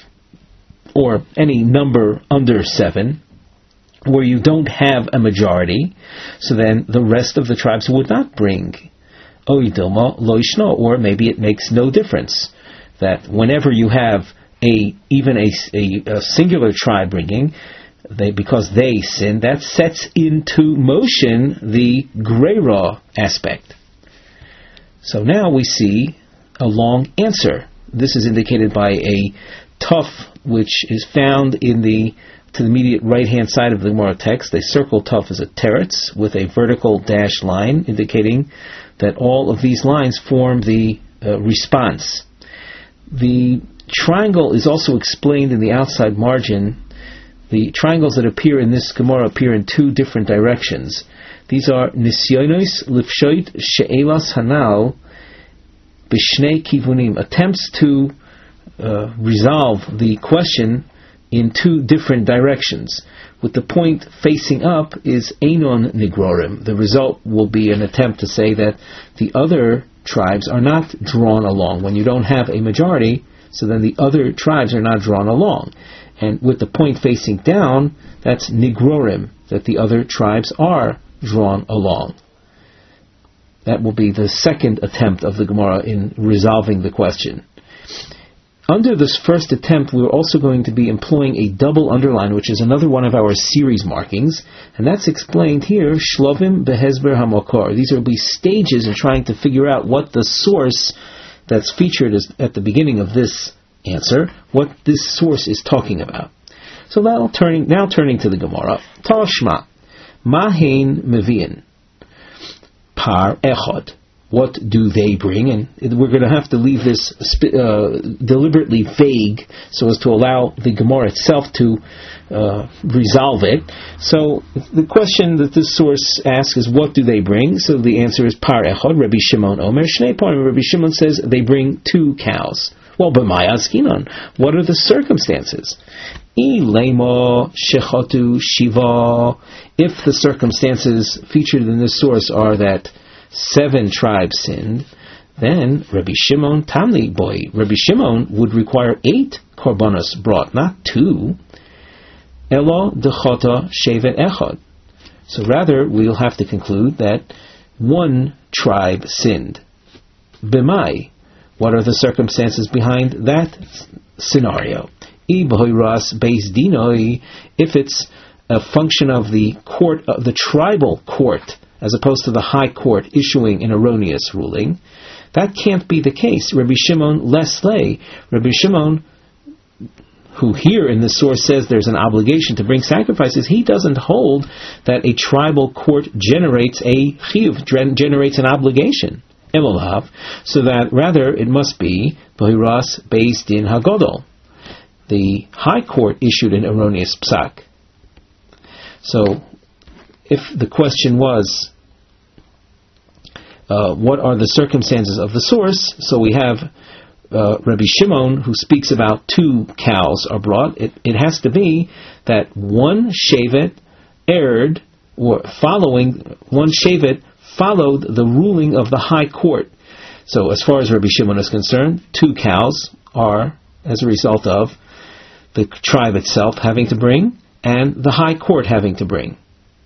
or any number under 7, where you don't have a majority, so then the rest of the tribes would not bring Oidilma Lo Yishno, or maybe it makes no difference, that whenever you have even a singular tribe bringing, because they sin, that sets into motion the Greira aspect. So now we see a long answer. This is indicated by a tuf, which is found to the immediate right-hand side of the Gemara text. They circle tuf as a teretz with a vertical dash line, indicating that all of these lines form the response. The triangle is also explained in the outside margin. The triangles that appear in this Gemara appear in 2 different directions. These are Nisyonos Lifshoit She'elas Hanal B'Shnei Kivunim, attempts to resolve the question in 2 different directions. With the point facing up is Einon Nigrorim. The result will be an attempt to say that the other tribes are not drawn along. When you don't have a majority, so then the other tribes are not drawn along. And with the point facing down, that's Nigrorim, that the other tribes are drawn along. That will be the second attempt of the Gemara in resolving the question. Under this first attempt, we're also going to be employing a double underline, which is another one of our series markings, and that's explained here, Shlovim Behezber HaMokor. These will be stages in trying to figure out what the source that's featured at the beginning of this answer, what this source is talking about. So now turning to the Gemara, Tashma, Mahain Mevian, Par Echad. What do they bring? And we're going to have to leave this deliberately vague so as to allow the Gemara itself to resolve it. So the question that this source asks is, what do they bring? So the answer is Par Echad, Rabbi Shimon Omer Shnei Parim. Rabbi Shimon says they bring 2 cows. Well, b'may askinon, what are the circumstances? Ilema shechotu shiva. If the circumstances featured in this source are that 7 tribes sinned, then Rabbi Shimon Tamli boy. Rabbi Shimon would require 8 korbanos brought, not 2. Elo dechota shevet echad. So rather, we'll have to conclude that 1 tribe sinned. B'mai. What are the circumstances behind that scenario? If it's a function of the court, of the tribal court, as opposed to the high court issuing an erroneous ruling, that can't be the case. Rabbi Shimon leslay. Rabbi Shimon, who here in the source says there's an obligation to bring sacrifices, he doesn't hold that a tribal court generates a chiyuv, generates an obligation. So that rather it must be B'hiras Beis Din Hagadol. The high court issued an erroneous psak. So if the question was, what are the circumstances of the source? So we have Rabbi Shimon, who speaks about 2 cows are brought. It has to be that 1 shevet erred, or following 1 shevet followed the ruling of the high court. So as far as Rabbi Shimon is concerned, 2 cows are as a result of the tribe itself having to bring and the high court having to bring.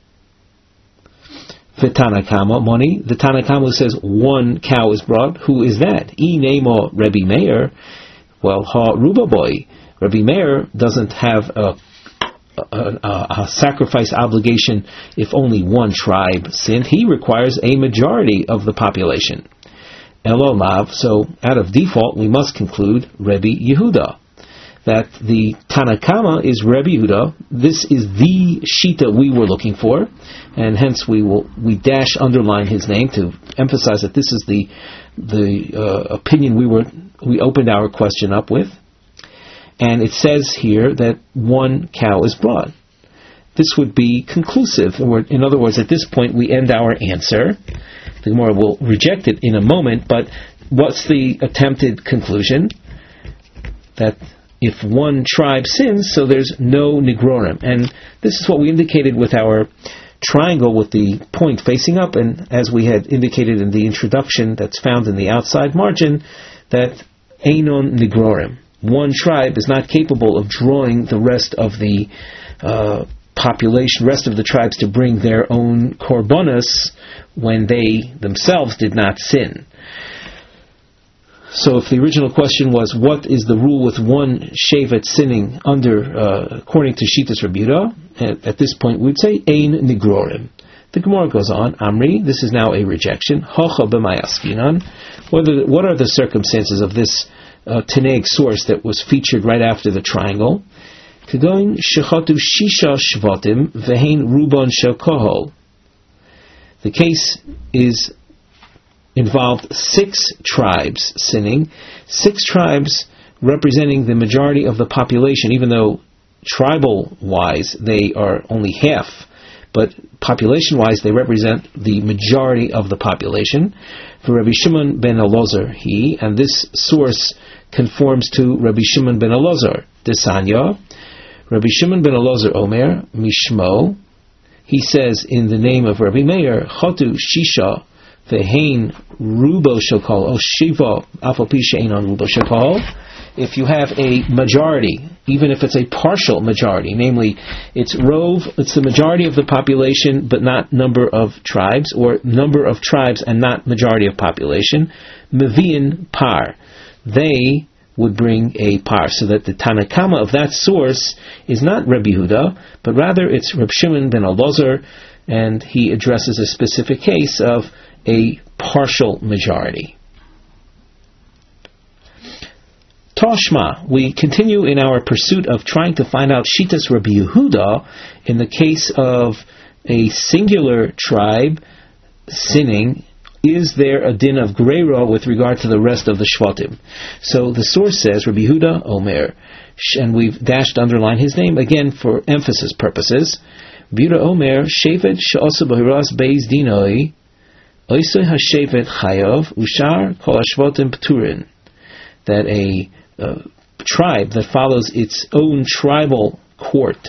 V'Tanakama Moni, the Tanakama says 1 cow is brought. Who is that? I nemo Rabbi Meir. Well, ha Ruba boy. Rabbi Meir doesn't have a sacrifice obligation if only one tribe sinned. He requires a majority of the population. Elolav, so out of default we must conclude Rebbe Yehuda, that the Tanakama is Rebbe Yehuda. This is the Shita we were looking for, and hence we underline his name to emphasize that this is the opinion we opened our question up with. And it says here that one cow is brought. This would be conclusive. In other words, at this point we end our answer. The Gemara will reject it in a moment, but what's the attempted conclusion? That if one tribe sins, so there's no nigrorim. And this is what we indicated with our triangle with the point facing up, and as we had indicated in the introduction that's found in the outside margin, that einon nigrorim. One tribe is not capable of drawing the rest of the population, rest of the tribes to bring their own korbanos when they themselves did not sin. So if the original question was, what is the rule with one shevet sinning according to Shitas Rebbe Yehuda, at this point we would say, ein nigrorim. The Gemara goes on, Amri, this is now a rejection, hocha b'mayaskinan. What are the circumstances of this Tanaic source that was featured right after the triangle? Kagoin shechatu shisha shvatim vehein ruban shel kohol. The case involved 6 tribes sinning, 6 tribes representing the majority of the population, even though tribal-wise they are only half, but population-wise they represent the majority of the population. For Rabbi Shimon ben Elazar, and this source conforms to Rabbi Shimon ben Elazar, Desanya. Rabbi Shimon ben Elazar Omer, Mishmo, he says in the name of Rabbi Meir, Chotu Shisha Vehein Rubo Shokol, O Shiva Afal Shein on Rubo Shokol. If you have a majority, even if it's a partial majority, namely it's the majority of the population but not number of tribes, or number of tribes and not majority of population, Mevian Par, they would bring a par, so that the Tanakama of that source is not Rebbe Yehuda, but rather it's Reb Shimon ben Elazar, and he addresses a specific case of a partial majority. Toshma, we continue in our pursuit of trying to find out Shitas Rebbe Yehuda in the case of a singular tribe sinning. Is there a din of greira with regard to the rest of the shvatim? So the source says, Rabbi Yehuda Omer, and we've underlined his name again for emphasis purposes. Rabbi Yehuda Omer, shevet she'osa b'hiras beis dinoi, oisoi hashevet chayav, ushar kol hashvatim p'turin. That a tribe that follows its own tribal court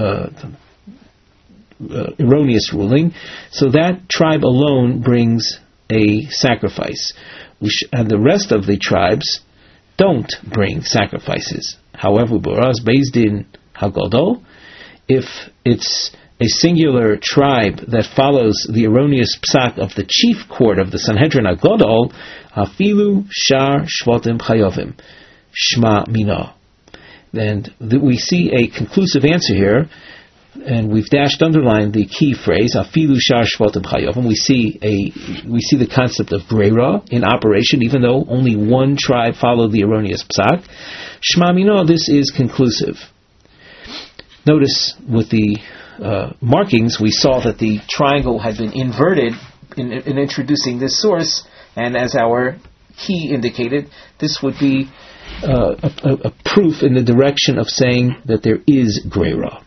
erroneous ruling, so that tribe alone brings a sacrifice, and the rest of the tribes don't bring sacrifices. However, Boraz Beis Din Hagadol, if it's a singular tribe that follows the erroneous psak of the chief court of the Sanhedrin Hagadol, Afilu Shar Shvatim Chayovim Shma Mina. And we see a conclusive answer here, and we've underlined the key phrase Afilu Shar Shvatim Chayovim. We see the concept of greira in operation, even though only one tribe followed the erroneous psak. Shma Mina, this is conclusive. Notice with the markings, we saw that the triangle had been inverted in introducing this source, and as our key indicated, this would be a proof in the direction of saying that there is greira.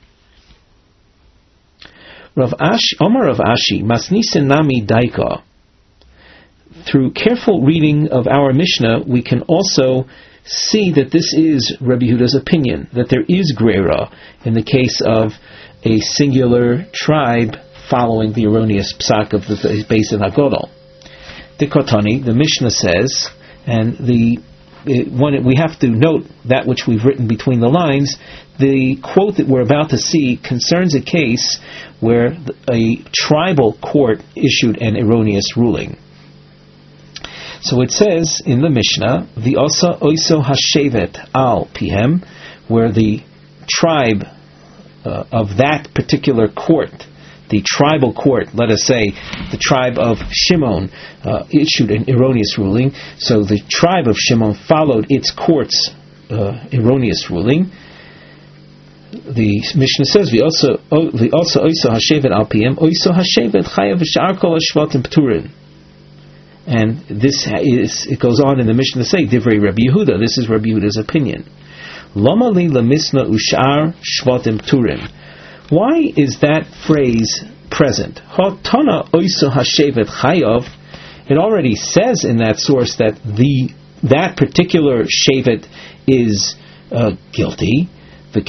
Omar Rav Ashi, Masnisen Nami Daika. Through careful reading of our Mishnah, we can also see that this is Rabbi Yehuda's opinion, that there is greira in the case of a singular tribe following the erroneous psak of the Beis Din Hagadol. The Kotani, the Mishnah says, and we have to note that which we've written between the lines. The quote that we're about to see concerns a case where a tribal court issued an erroneous ruling. So it says in the Mishnah, the Osa Oiso Hashevet Al Pihem, where the tribe of that particular court, the tribal court, let us say the tribe of Shimon issued an erroneous ruling, so the tribe of Shimon followed its court's erroneous ruling. The Mishnah says, "V'osa oisa hashevet al piem oisa hashevet chayav v'shar kol hashvatim pturin." And this is, it goes on in the Mishnah to say, Divrei Rabbi Yehuda. This is Rabbi Yehuda's opinion. Lama li lemisna ushar shvatim pturim. Why is that phrase present? Ha'tana oisa hashevet chayav. It already says in that source that that particular shevet is guilty. Once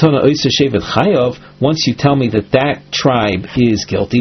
you tell me that tribe is guilty,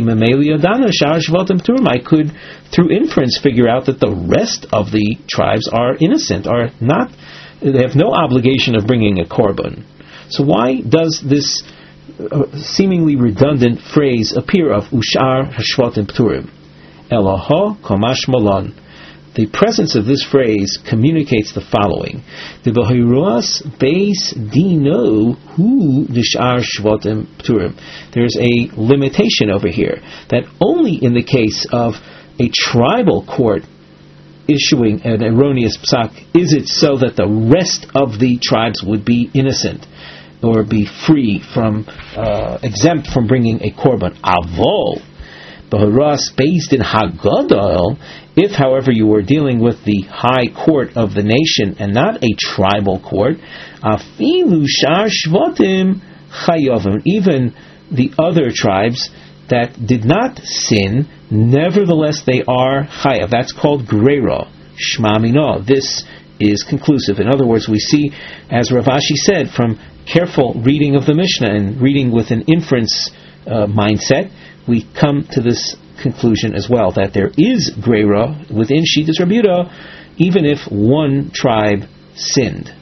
I could, through inference, figure out that the rest of the tribes are innocent, they have no obligation of bringing a korban. So why does this seemingly redundant phrase appear of Ushar Hashvatim Pturim? Eloho Komash Malon. The presence of this phrase communicates the following: the Behiruas Beis Dino Hu Dishar Shvatim Pturim. There's a limitation over here, that only in the case of a tribal court issuing an erroneous psak is it so that the rest of the tribes would be innocent or be free from exempt from bringing a korban. Avol Behiruas Beis Din Hagadol. If, however, you were dealing with the high court of the nation and not a tribal court, afilu shar shvatim chayovim, even the other tribes that did not sin, nevertheless they are chayav. That's called greira, shma mino. This is conclusive. In other words, we see, as Rav Ashi said, from careful reading of the Mishnah and reading with an inference mindset, we come to this conclusion as well, that there is greira within Shittas Rabbi Yehuda, even if one tribe sinned.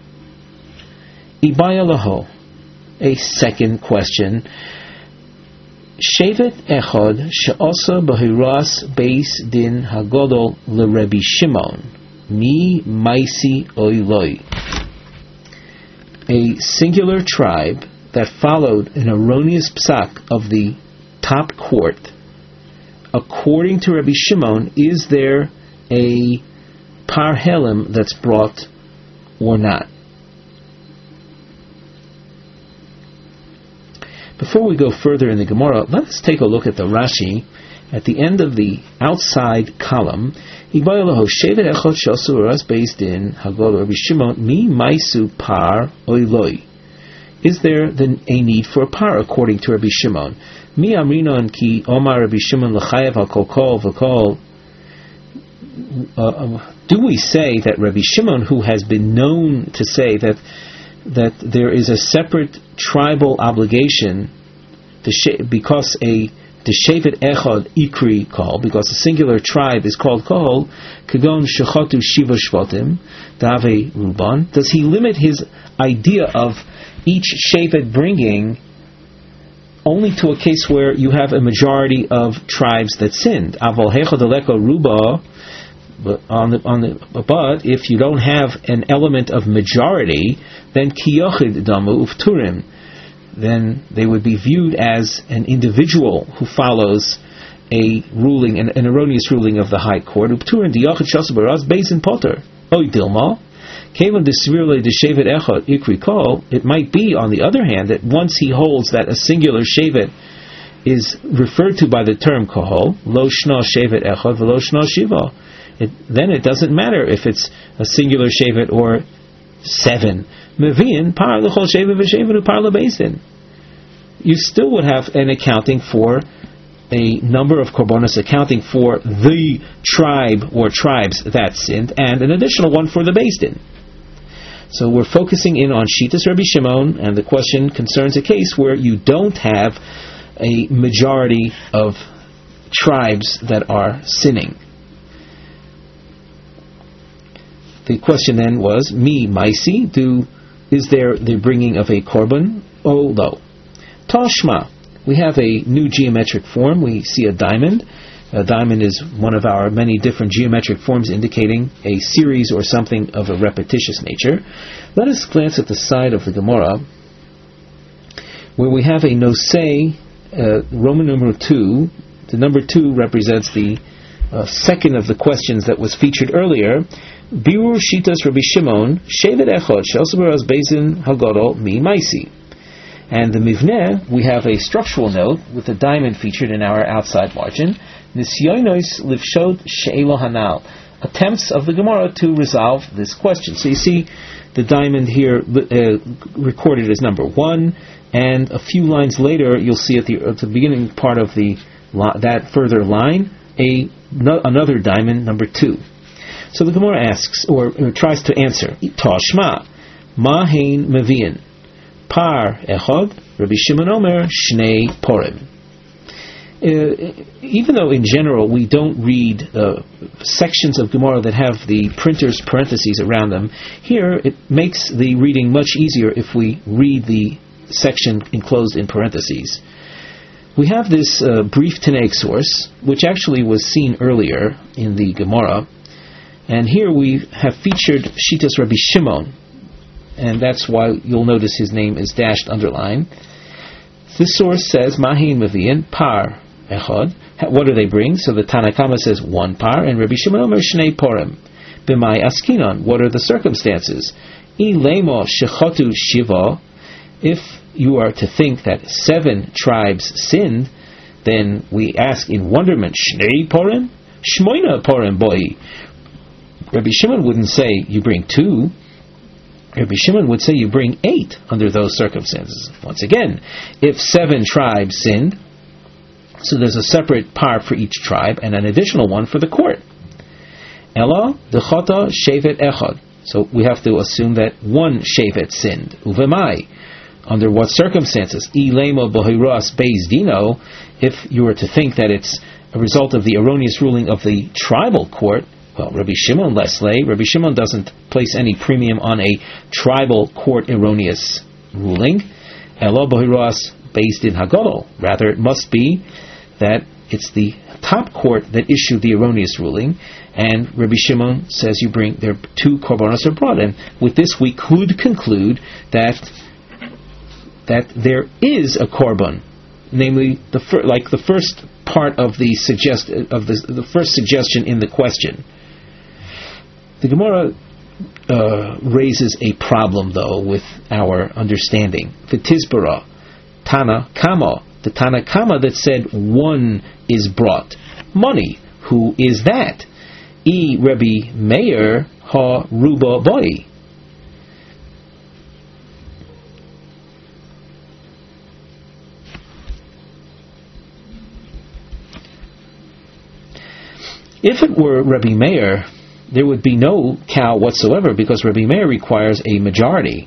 Ibaya laho, a second question. Shevet echad she'asa behiras beis din hagodol leRabbi Shimon mi maisi oiloi. A singular tribe that followed an erroneous psak of the top court. According to Rabbi Shimon, is there a par helim that's brought or not? Before we go further in the Gemara, let us take a look at the Rashi at the end of the outside column. Is there a need for a par according to Rabbi Shimon? Mi amrinon ki Omar Rabbi Shimon l'chayev hakol v'kol. Do we say that Rabbi Shimon, who has been known to say that there is a separate tribal obligation because the shevet echad ikri kol, because a singular tribe is called kol, kagon shechatu shiva shvatim dave ruban? Does he limit his idea of each shevet bringing only to a case where you have a majority of tribes that sinned? Aval hechad aleko ruba. But if you don't have an element of majority, then kiyochid damu ufturim, then they would be viewed as an individual who follows a ruling, an erroneous ruling of the high court. Ufturim diyochid shasabaraz bezin potter oy dilma. It might be, on the other hand, that once he holds that a singular shevet is referred to by the term kohol, lo shna shevet echad v'lo shna shiva, then it doesn't matter if it's a singular shevet or 7. Mevin par l'chol shevet v'shevet u'par l'beisin. You still would have an accounting for a number of korbanos, accounting for the tribe or tribes that sinned, and an additional one for the Beis Din. So we're focusing in on Shittas Rabbi Shimon, and the question concerns a case where you don't have a majority of tribes that are sinning. The question then was, mi maisi, is there the bringing of a korban? Oh, lo. Tashma, we have a new geometric form. We see a diamond. A diamond is one of our many different geometric forms indicating a series or something of a repetitious nature. Let us glance at the side of the Gemara. where we have a nosei, Roman numeral 2. The number 2 represents the second of the questions that was featured earlier. Birur Shitas Rabbi Shimon, Shevet Echad, Shelsabaraz Bezin Hagadol, Mi Maisi. And the Mivneh, we have a structural note with a diamond featured in our outside margin. Nisyonos Livshot She'elo Hanal. Attempts of the Gemara to resolve this question. So you see the diamond here recorded as number 1, and a few lines later you'll see at the beginning part of that further line another diamond, number 2. So the Gemara asks, or tries to answer, Tashma, Ma Hein Mevian, Par Echad, Rabbi Shimon Omer, Shnei Porim. Even though in general we don't read sections of Gemara that have the printer's parentheses around them, here it makes the reading much easier if we read the section enclosed in parentheses. We have this brief Tanaic source, which actually was seen earlier in the Gemara, and here we have featured Shitas Rabbi Shimon, and that's why you'll notice his name is dashed underline. This source says, Mahin Mavian, Par Echad. What do they bring? So the Tanakama says 1 par, and Rabbi Shimon Omer Shnei Porim. B'mai Askinon. What are the circumstances? I Lemo Shechotu Shiva. If you are to think that 7 tribes sinned, then we ask in wonderment, Shnei Porim? Shmoina Porim Boi. Rabbi Shimon wouldn't say you bring 2. Rabbi Shimon would say you bring 8 under those circumstances. Once again, if 7 tribes sinned, so there's a separate par for each tribe and an additional one for the court. Ella dechata shevet echad. So we have to assume that 1 shevet sinned. Uvemai. Under what circumstances? Ilema bohiras beis dino. If you were to think that it's a result of the erroneous ruling of the tribal court, well, Rabbi Shimon Lesley, Rabbi Shimon doesn't place any premium on a tribal court erroneous ruling. Elo bohiras beis din hagadol. Rather, it must be that it's the top court that issued the erroneous ruling, and Rabbi Shimon says you bring their 2 korbanos are brought. And with this we could conclude that there is a korban, namely the first part of the first suggestion in the question. The Gemara raises a problem though with our understanding. V'tizbara Tana Kama, the Tana Kama that said 1 is brought. Money, who is that? I Rabbi Meir ha Ruba Boi. If it were Rabbi Meir, there would be no cow whatsoever, because Rabbi Meir requires a majority.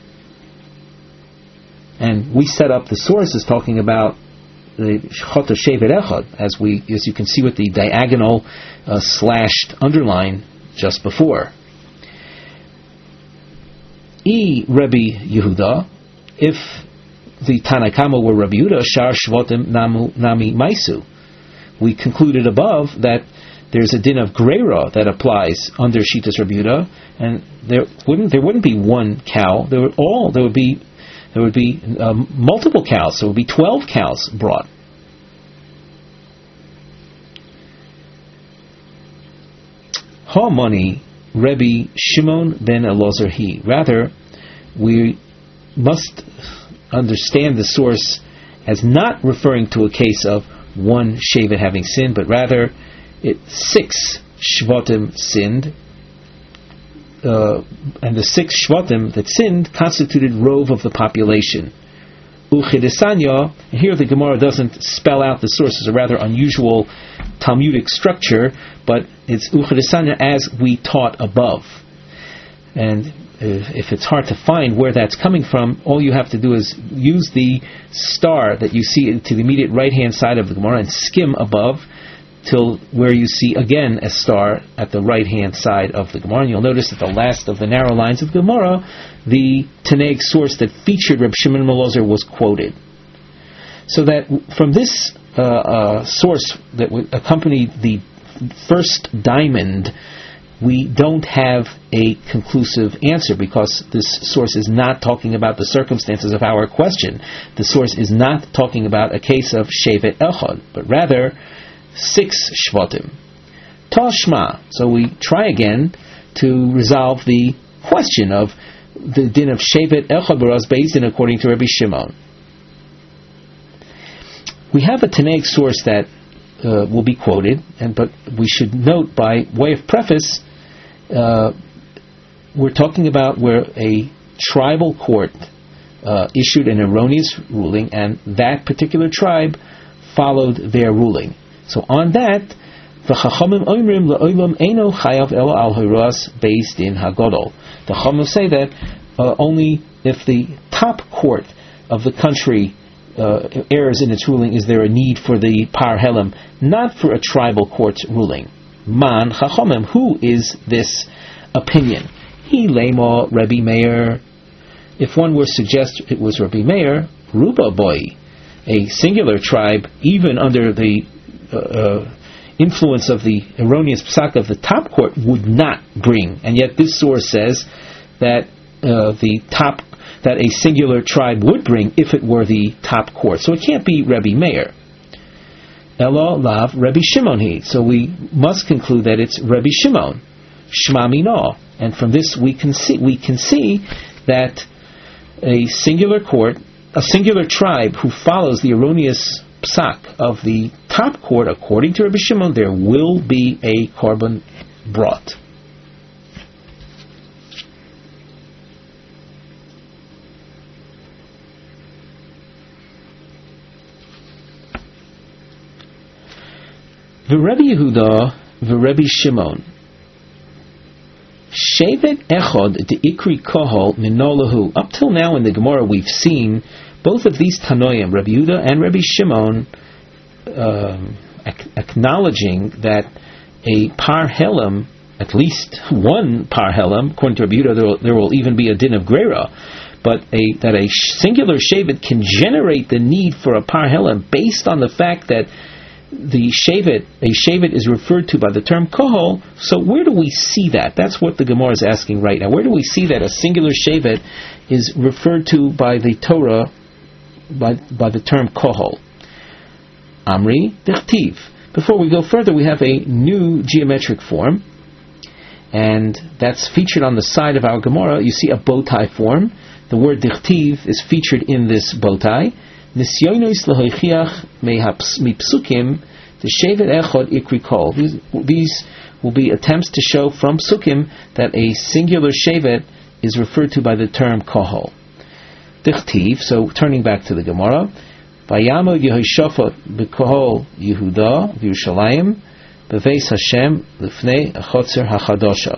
And we set up the sources talking about the Chota Shevet Echad, as you can see with the diagonal slashed underline just before. Rabbi Yehuda, if the Tanakama were Rabbi Yehuda, Shar Shvotim Nami Maisu. We concluded above that there's a din of Greira that applies under Shitas Rabbi Yehuda, and there wouldn't be 1 cow. There would be multiple cows. So it would be 12 cows brought. Ha money Rabbi Shimon ben Elazar he. Rather, we must understand the source as not referring to a case of 1 shevet having sinned, but rather 6 shvatim sinned, and the 6 shvatim that sinned constituted rove of the population. Uchidesanya, here the Gemara doesn't spell out the source. It's a rather unusual Talmudic structure, but it's Uchidesanya as we taught above. And if it's hard to find where that's coming from, all you have to do is use the star that you see to the immediate right-hand side of the Gemara and skim above till where you see again a star at the right-hand side of the Gemara. And you'll notice at the last of the narrow lines of Gemara, the Tanaic source that featured Reb Shimon ben Elazar was quoted. So that from this source that accompanied the first diamond we don't have a conclusive answer, because this source is not talking about the circumstances of our question. The source is not talking about a case of Shevet Echad, but rather 6 Shvatim. Tashma. So we try again to resolve the question of the din of Shevet Echad Baraz Beis Din according to Rabbi Shimon. We have a Tanaic source that will be quoted, but we should note by way of preface, we're talking about where a tribal court issued an erroneous ruling, and that particular tribe followed their ruling. So on that, the Chachamim Oimrim Le'olam Eino Chayav Ela Al Hiras Beis Din Hagadol. The Chachamim say that only if the top court of the country errs in its ruling is there a need for the Par Helam, not for a tribal court's ruling. Man Chachamim, who is this opinion? He Lema Rabbi Meir. If one were to suggest it was Rabbi Meir, Ruba Boy, a singular tribe, even under the influence of the erroneous psak of the top court, would not bring. And yet this source says that that a singular tribe would bring if it were the top court. So it can't be Rabbi Meir. Elo lav Rabbi Shimon he. So we must conclude that it's Rabbi Shimon. Shma mino. And from this we can see that a singular court, a singular tribe who follows the erroneous psak of the top court, according to Rabbi Shimon, there will be a korban brought. V'Rebbe Yehuda v'Rebbe Shimon Shevet Echad de'ikri kohol minolahu. Up till now in the Gemara we've seen both of these Tanoim, Rabbi Yehuda and Rabbi Shimon, acknowledging that a Par Helam, at least one Par Helam, according to Rabbi Yehuda, there will even be a din of Greira, but that a singular Shevet can generate the need for a Par Helam based on the fact that a Shevet is referred to by the term Kohol. So where do we see that? That's what the Gemara is asking right now. Where do we see that a singular Shevet is referred to by the Torah by the term Kohol? Amri Dichtiv. Before we go further, we have a new geometric form, and that's featured on the side of our Gemara. You see a bow tie form. The word Dichtiv is featured in this bow tie. Nisyonos lehoichiach mipsukim the shevet echad ikri kol. These will be attempts to show from psukim that a singular shevet is referred to by the term kohol. Dichtiv. So turning back to the Gemara, Vayamo Yehoshaphat b'kohol Yehuda v'Yerushalayim b'veis Hashem lifnei achotzer hachadosha.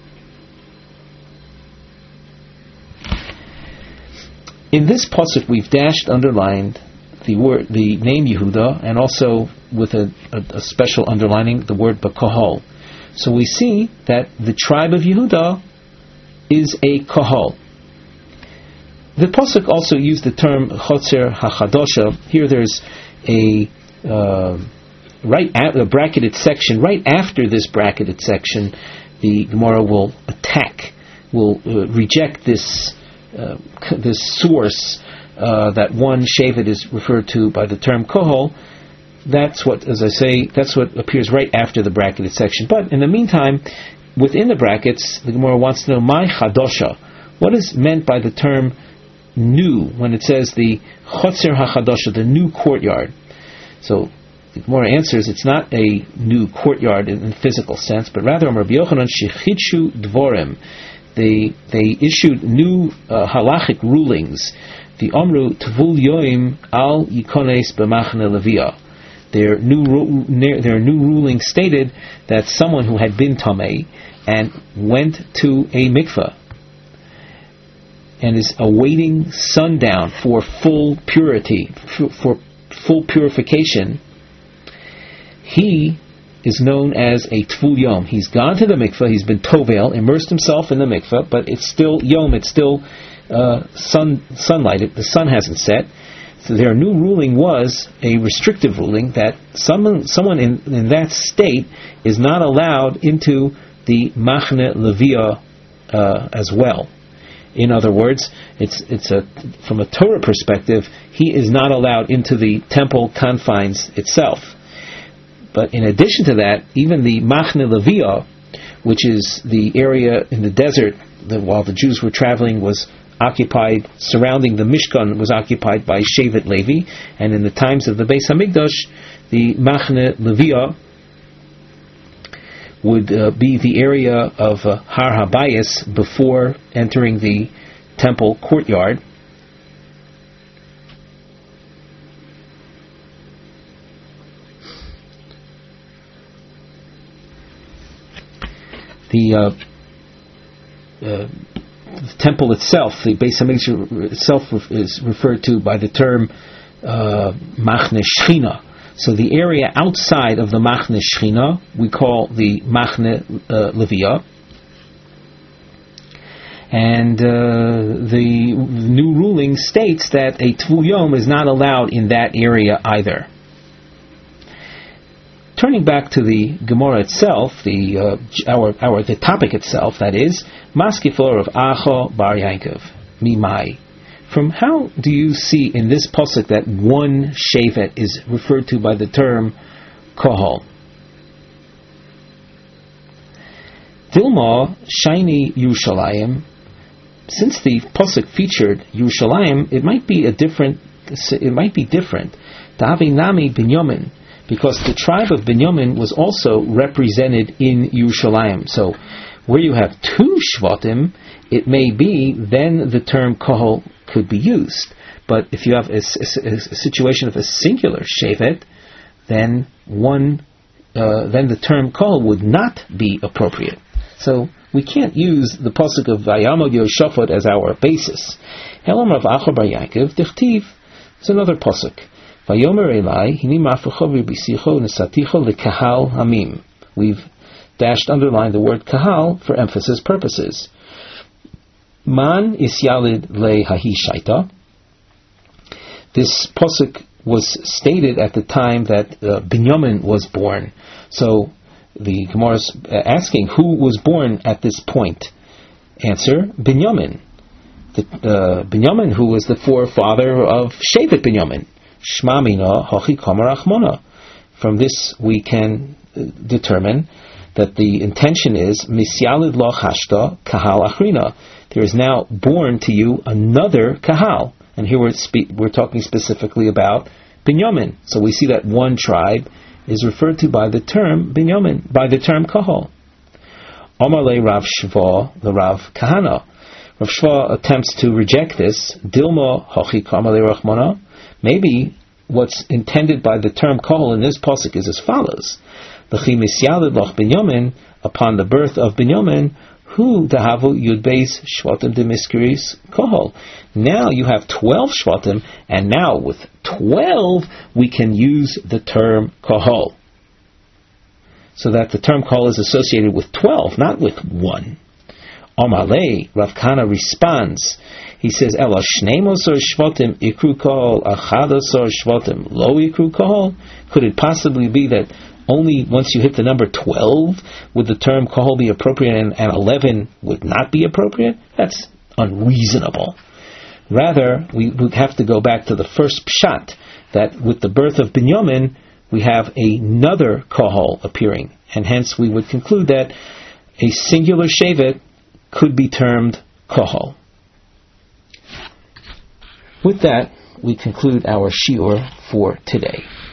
In this pasuk, we've underlined the name Yehuda, and also with a special underlining the word B'Kohol. So we see that the tribe of Yehuda is a Kohol. The pasuk also used the term Chotzer HaChadosha. Here there's a bracketed section. Right after this bracketed section, the Gemara will reject this source that one Shevet is referred to by the term Kohol. That's what appears right after the bracketed section. But in the meantime, within the brackets, the Gemara wants to know my Chadosha. What is meant by the term new when it says the Chotzer HaChadosha, the new courtyard? So the Gemara answers it's not a new courtyard in physical sense, but rather Rabbi Yochanan Shechidshu Dvorim. They issued new halachic rulings. The Omru Tvul Yoim Al Yikones B'Machne Levia. Their new ruling stated that someone who had been tamei and went to a mikveh and is awaiting sundown for full purity, for full purification, he is known as a Tvul Yom. He's gone to the mikveh, he's been tovel, immersed himself in the mikveh, but it's still Yom, it's still sunlight, the sun hasn't set. So their new ruling was a restrictive ruling that someone in that state is not allowed into the Machne Levia as well. In other words, from a Torah perspective, he is not allowed into the temple confines itself. But in addition to that, even the Machne Levia, which is the area in the desert that while the Jews were traveling was occupied, surrounding the Mishkan was occupied by Shevet Levi, and in the times of the Beis Hamikdash, the Machne Levia would be the area of Har HaBayis before entering the temple courtyard. The temple itself, the Beis Hamikdash itself, is referred to by the term Machne Shechina. So the area outside of the Machne Shechina we call the Machne Levia. And the new ruling states that a Tvul Yom is not allowed in that area either. Turning back to the Gemara itself, the topic itself, that is, Maskiflor of Acho Bar Yankov, Mimai. From how do you see in this pasuk that one shevet is referred to by the term kohol? Dilma Shiny Yerushalayim. Since the pasuk featured Yerushalayim, it might be different. Davi Nami Binyamin, because the tribe of Binyamin was also represented in Yerushalayim. So, where you have two shvatim, it may be then the term kohol could be used. But if you have a situation of a singular shevet, then the term kohol would not be appropriate. So we can't use the pasuk of Vayamod Yoshafat as our basis. Helam Rav Acha Bar Yaakov Dichtiv. It's another pasuk. Vayomer Elai Hini Mafrecho V'Bisicho Nesaticho LeKahal Hamim. We've underlined the word kahal for emphasis purposes. Man isyalid le hahi shaita. This pasuk was stated at the time that Binyamin was born. So the Gemara is asking who was born at this point. Answer: Binyamin. Binyamin, who was the forefather of Shevet Binyamin. Shma mina hachi kamar achmona. From this we can determine that the intention is misyalid lo hashta kahal achrina. There is now born to you another kahal, and here we're talking specifically about Binyamin. So we see that one tribe is referred to by the term Binyamin, by the term kahal. Amar le Rav Shva, the Rav Kahana. Rav Shva attempts to reject this. Dilma hachi kamar le rachmana. Maybe what's intended by the term kahal in this pasuk is as follows. L'chi misyalid loch Binyamin, upon the birth of Binyamin, who dahavu yud beis shvatim de miskiris kohol. Now you have 12 shvatim, and now with 12 we can use the term kohol. So that the term kohol is associated with 12, not with 1. Amalei, Rav Kana responds. He says, Ela shneimosor shvatim ikru kohol, achadosor shvatim lo ikru kohol. Could it possibly be that only once you hit the number 12 would the term kohol be appropriate and 11 would not be appropriate? That's unreasonable. Rather, we would have to go back to the first pshat, that with the birth of Binyamin, we have another kohol appearing, and hence we would conclude that a singular shevet could be termed kohol. With that, we conclude our shiur for today.